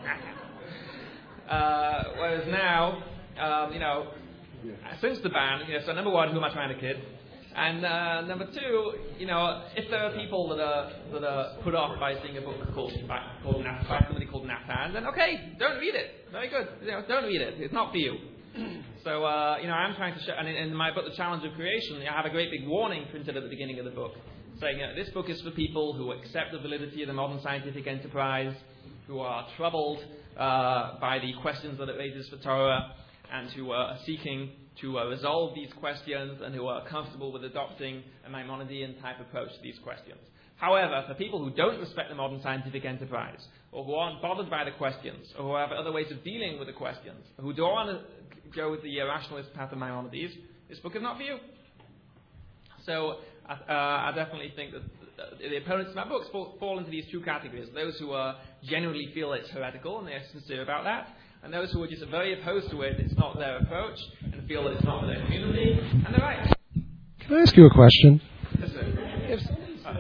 Whereas now, since the ban, so number one, who am I trying to kid? And number two, if there are people that are put off by seeing a book called Nathan, by somebody called Nathan, then okay, don't read it. Very good. Don't read it. It's not for you. So, I'm trying to show, and in my book, The Challenge of Creation, I have a great big warning printed at the beginning of the book, saying this book is for people who accept the validity of the modern scientific enterprise, who are troubled by the questions that it raises for Torah, and who are seeking to resolve these questions, and who are comfortable with adopting a Maimonidean type approach to these questions. However, for people who don't respect the modern scientific enterprise, or who aren't bothered by the questions, or who have other ways of dealing with the questions, who don't want to go with the rationalist path of Maimonides, this book is not for you. So I definitely think that the opponents of my books fall into these two categories. Those who genuinely feel it's heretical, and they're sincere about that, and those who are just very opposed to it, it's not their approach, and feel that it's not for their community, and they're right. Can I ask you a question? Yes, sir.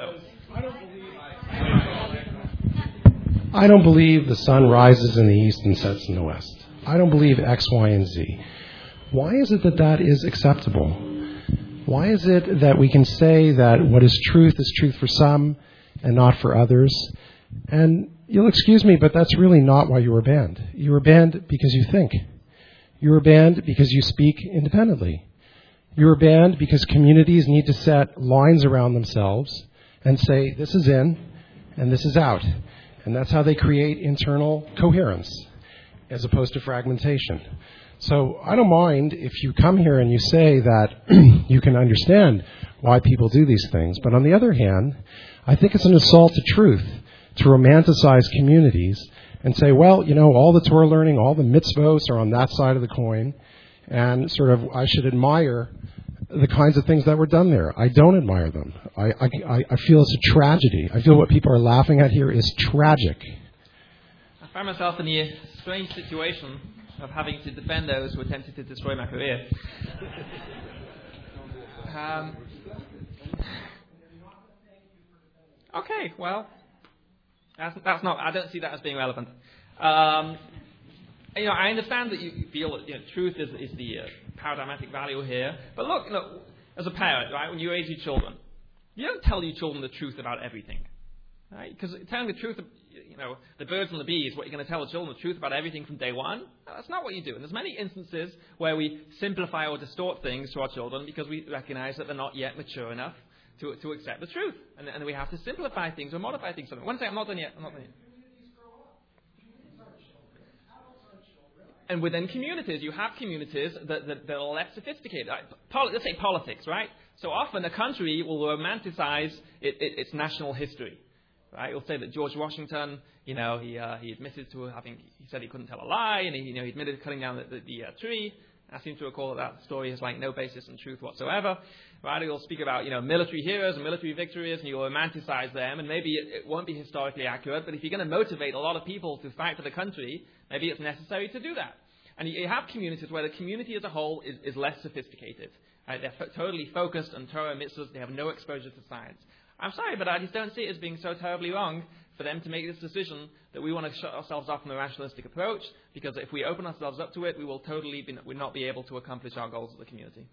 I don't believe the sun rises in the east and sets in the west. I don't believe X, Y, and Z. Why is it that is acceptable? Why is it that we can say that what is truth for some and not for others? And you'll excuse me, but that's really not why you were banned. You were banned because you think. You were banned because you speak independently. You were banned because communities need to set lines around themselves and say, this is in and this is out. And that's how they create internal coherence. as opposed to fragmentation. So I don't mind if you come here and you say that you can understand why people do these things. But on the other hand, I think it's an assault to truth to romanticize communities and say, well, all the Torah learning, all the mitzvos are on that side of the coin, and sort of I should admire the kinds of things that were done there. I don't admire them. I feel it's a tragedy. I feel what people are laughing at here is tragic. I find myself in the strange situation of having to defend those who attempted to destroy my career. Okay, well, that's not. I don't see that as being relevant. I understand that you feel that truth is the paradigmatic value here. But look, as a parent, right, when you raise your children, you don't tell your children the truth about everything, right? Because telling the truth, the birds and the bees, what you're going to tell the children the truth about everything from day one, that's not what you do. And there's many instances where we simplify or distort things to our children because we recognize that they're not yet mature enough to accept the truth. And we have to simplify things or modify things. One second, I'm not done yet. And within communities, you have communities that are less sophisticated. Let's say politics, right? So often a country will romanticize its national history, right? It'll say that George Washington, he admitted to he said he couldn't tell a lie, and he admitted to cutting down the tree. I seem to recall that story has no basis in truth whatsoever. Right? He'll speak about military heroes and military victories, and you'll romanticize them, and maybe it won't be historically accurate. But if you're going to motivate a lot of people to fight for the country, maybe it's necessary to do that. And you have communities where the community as a whole is less sophisticated. Right? They're totally focused on Torah and mitzvahs. They have no exposure to science. I'm sorry, but I just don't see it as being so terribly wrong for them to make this decision that we want to shut ourselves off from the rationalistic approach, because if we open ourselves up to it, we will will not be able to accomplish our goals as a community.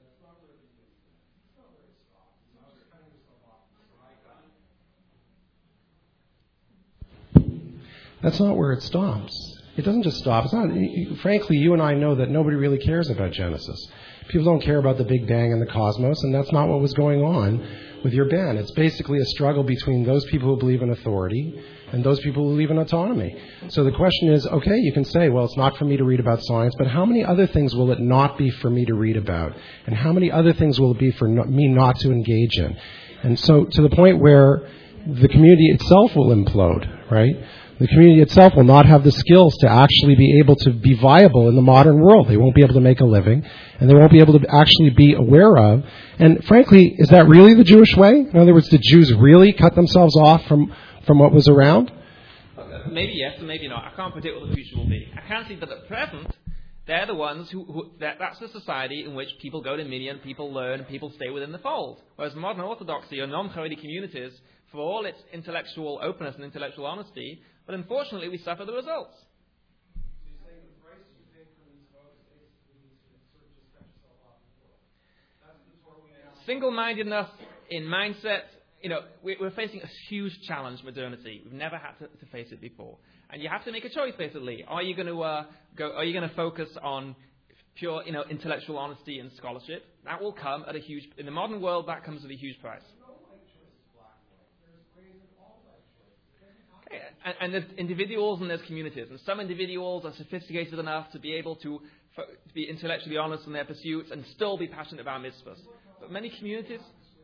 That's not where it stops. It doesn't just stop. It's not. Frankly, you and I know that nobody really cares about Genesis. People don't care about the Big Bang and the cosmos, and that's not what was going on with your ban. It's basically a struggle between those people who believe in authority and those people who believe in autonomy. So the question is, okay, you can say, well, it's not for me to read about science, but how many other things will it not be for me to read about? And how many other things will it be for me not to engage in? And so to the point where the community itself will implode, right? The community itself will not have the skills to actually be able to be viable in the modern world. They won't be able to make a living, and they won't be able to actually be aware of. And frankly, is that really the Jewish way? In other words, did Jews really cut themselves off from what was around? Maybe yes, and maybe not. I can't predict what the future will be. I can see that at present, they're the ones that's the society in which people go to minyan, people learn, people stay within the fold. Whereas modern orthodoxy or non-Haredi communities, for all its intellectual openness and intellectual honesty, but unfortunately we suffer the results. So you're saying the price you pay for these votes basically means you sort of just cut yourself off the world. That's the Torah we have. Single-mindedness in mindset. We're facing a huge challenge, modernity. We've never had to face it before, and you have to make a choice. Basically, are you going to focus on pure, intellectual honesty and scholarship? That will come at in the modern world. That comes at a huge price. Okay, and there's individuals and there's communities, and some individuals are sophisticated enough to be able to be intellectually honest in their pursuits and still be passionate about mitzvahs. But many communities.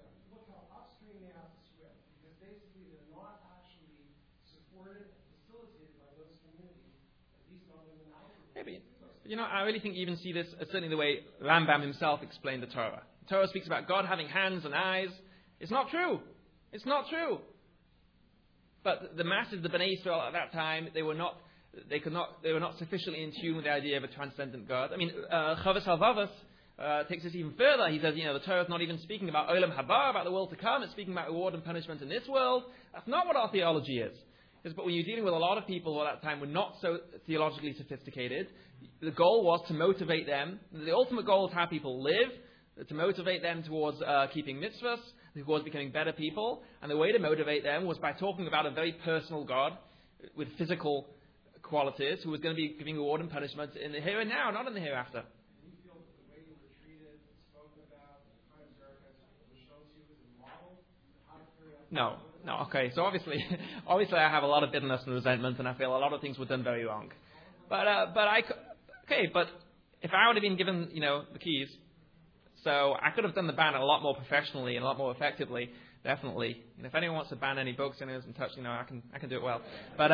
Maybe. But I really think you even see this, certainly the way Rambam himself explained the Torah. The Torah speaks about God having hands and eyes. It's not true. It's not true. But the masses, the Bnei Israel at that time, they were not sufficiently in tune with the idea of a transcendent God. I mean, Chavos Halvavos takes this even further. He says, the Torah is not even speaking about Olam Haba, about the world to come. It's speaking about reward and punishment in this world. That's not what our theology is. But when you're dealing with a lot of people who at that time were not so theologically sophisticated, the goal was to motivate them. The ultimate goal is how people live, to motivate them towards keeping mitzvahs, towards becoming better people. And the way to motivate them was by talking about a very personal God with physical qualities who was going to be giving reward and punishment in the here and now, not in the hereafter. Do you feel that the way you were treated, spoken about, the times was shown to you as a model? No. Okay. So obviously I have a lot of bitterness and resentment, and I feel a lot of things were done very wrong. But if I would have been given, the keys, so I could have done the ban a lot more professionally and a lot more effectively, definitely. And if anyone wants to ban any books and isn't touched, I can do it well. But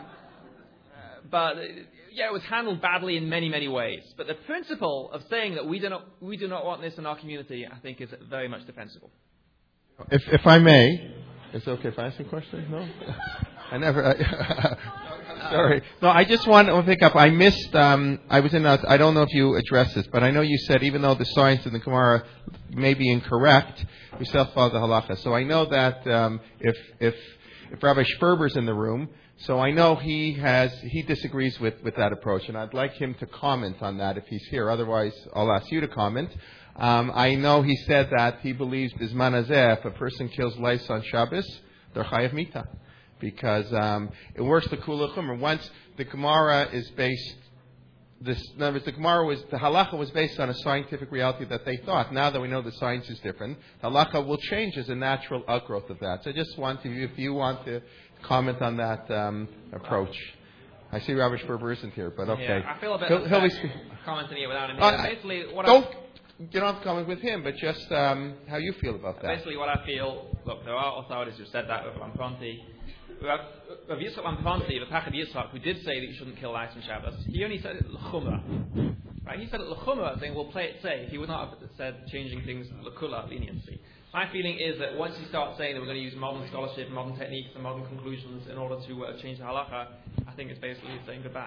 it was handled badly in many, many ways. But the principle of saying that we do not want this in our community, I think, is very much defensible. If I may, is it okay if I ask a question? No, I never. Sorry. No, I just want to pick up. I missed. I was in. I don't know if you addressed this, but I know you said even though the science in the Gemara may be incorrect, we still follow the halacha. So I know that if Rabbi Sperber's in the room, so I know he disagrees with that approach, and I'd like him to comment on that if he's here. Otherwise, I'll ask you to comment. I know he said that he believes Bisman Hazeh, if a person kills lice on Shabbos, they're chayav mita. Because it works the kula chumra. Once the Gemara is based, the halacha was based on a scientific reality that they thought. Now that we know the science is different, halacha will change as a natural outgrowth of that. So I just want to, if you want to comment on that approach. I see Rabbi Sperber isn't here, but okay. Yeah, I feel a bit commenting it without him. You don't have to comment with him, but just how you feel about that. Basically, what I feel. Look, there are authorities who said that with Lamponti. Rav Yitzchak Lamponti, the Pachad Yitzchak, who did say that you shouldn't kill lice on Shabbos, he only said it l'chumra. Right? He said it l'chumra, saying we'll play it safe. He would not have said changing things l'kula, leniency. My feeling is that once you start saying that we're going to use modern scholarship, modern techniques, and modern conclusions in order to change the halacha, I think it's basically saying goodbye.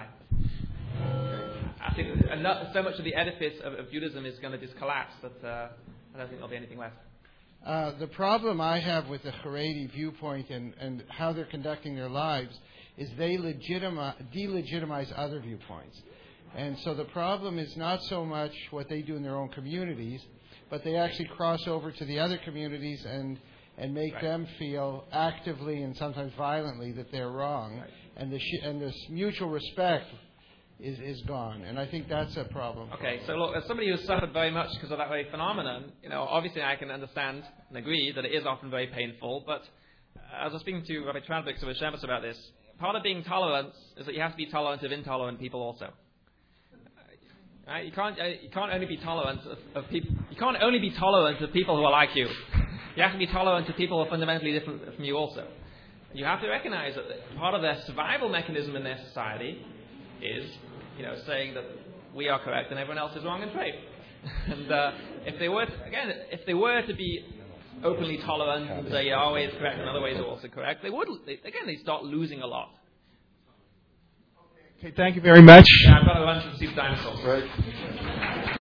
I think so much of the edifice of Judaism is going to just collapse that I don't think there'll be anything left. The problem I have with the Haredi viewpoint and how they're conducting their lives is they delegitimize other viewpoints. And so the problem is not so much what they do in their own communities, but they actually cross over to the other communities and make them feel actively and sometimes violently that they're wrong. Right. And this mutual respect is gone, and I think that's a problem. Okay, so look, as somebody who's suffered very much because of that very phenomenon, obviously I can understand and agree that it is often very painful, but as I was speaking to Rabbi Tranvik of Shabbos about this, part of being tolerant is that you have to be tolerant of intolerant people also. Right? You can't only be tolerant of people. You can't only be tolerant of people who are like you. You have to be tolerant of people who are fundamentally different from you also. You have to recognize that part of their survival mechanism in their society is, saying that we are correct and everyone else is wrong and straight. And if they were to be openly tolerant and say our way is correct and other ways are also correct, they start losing a lot. Okay, thank you very much. Yeah, I've got a lunch with Steve Dinosaurs. Right.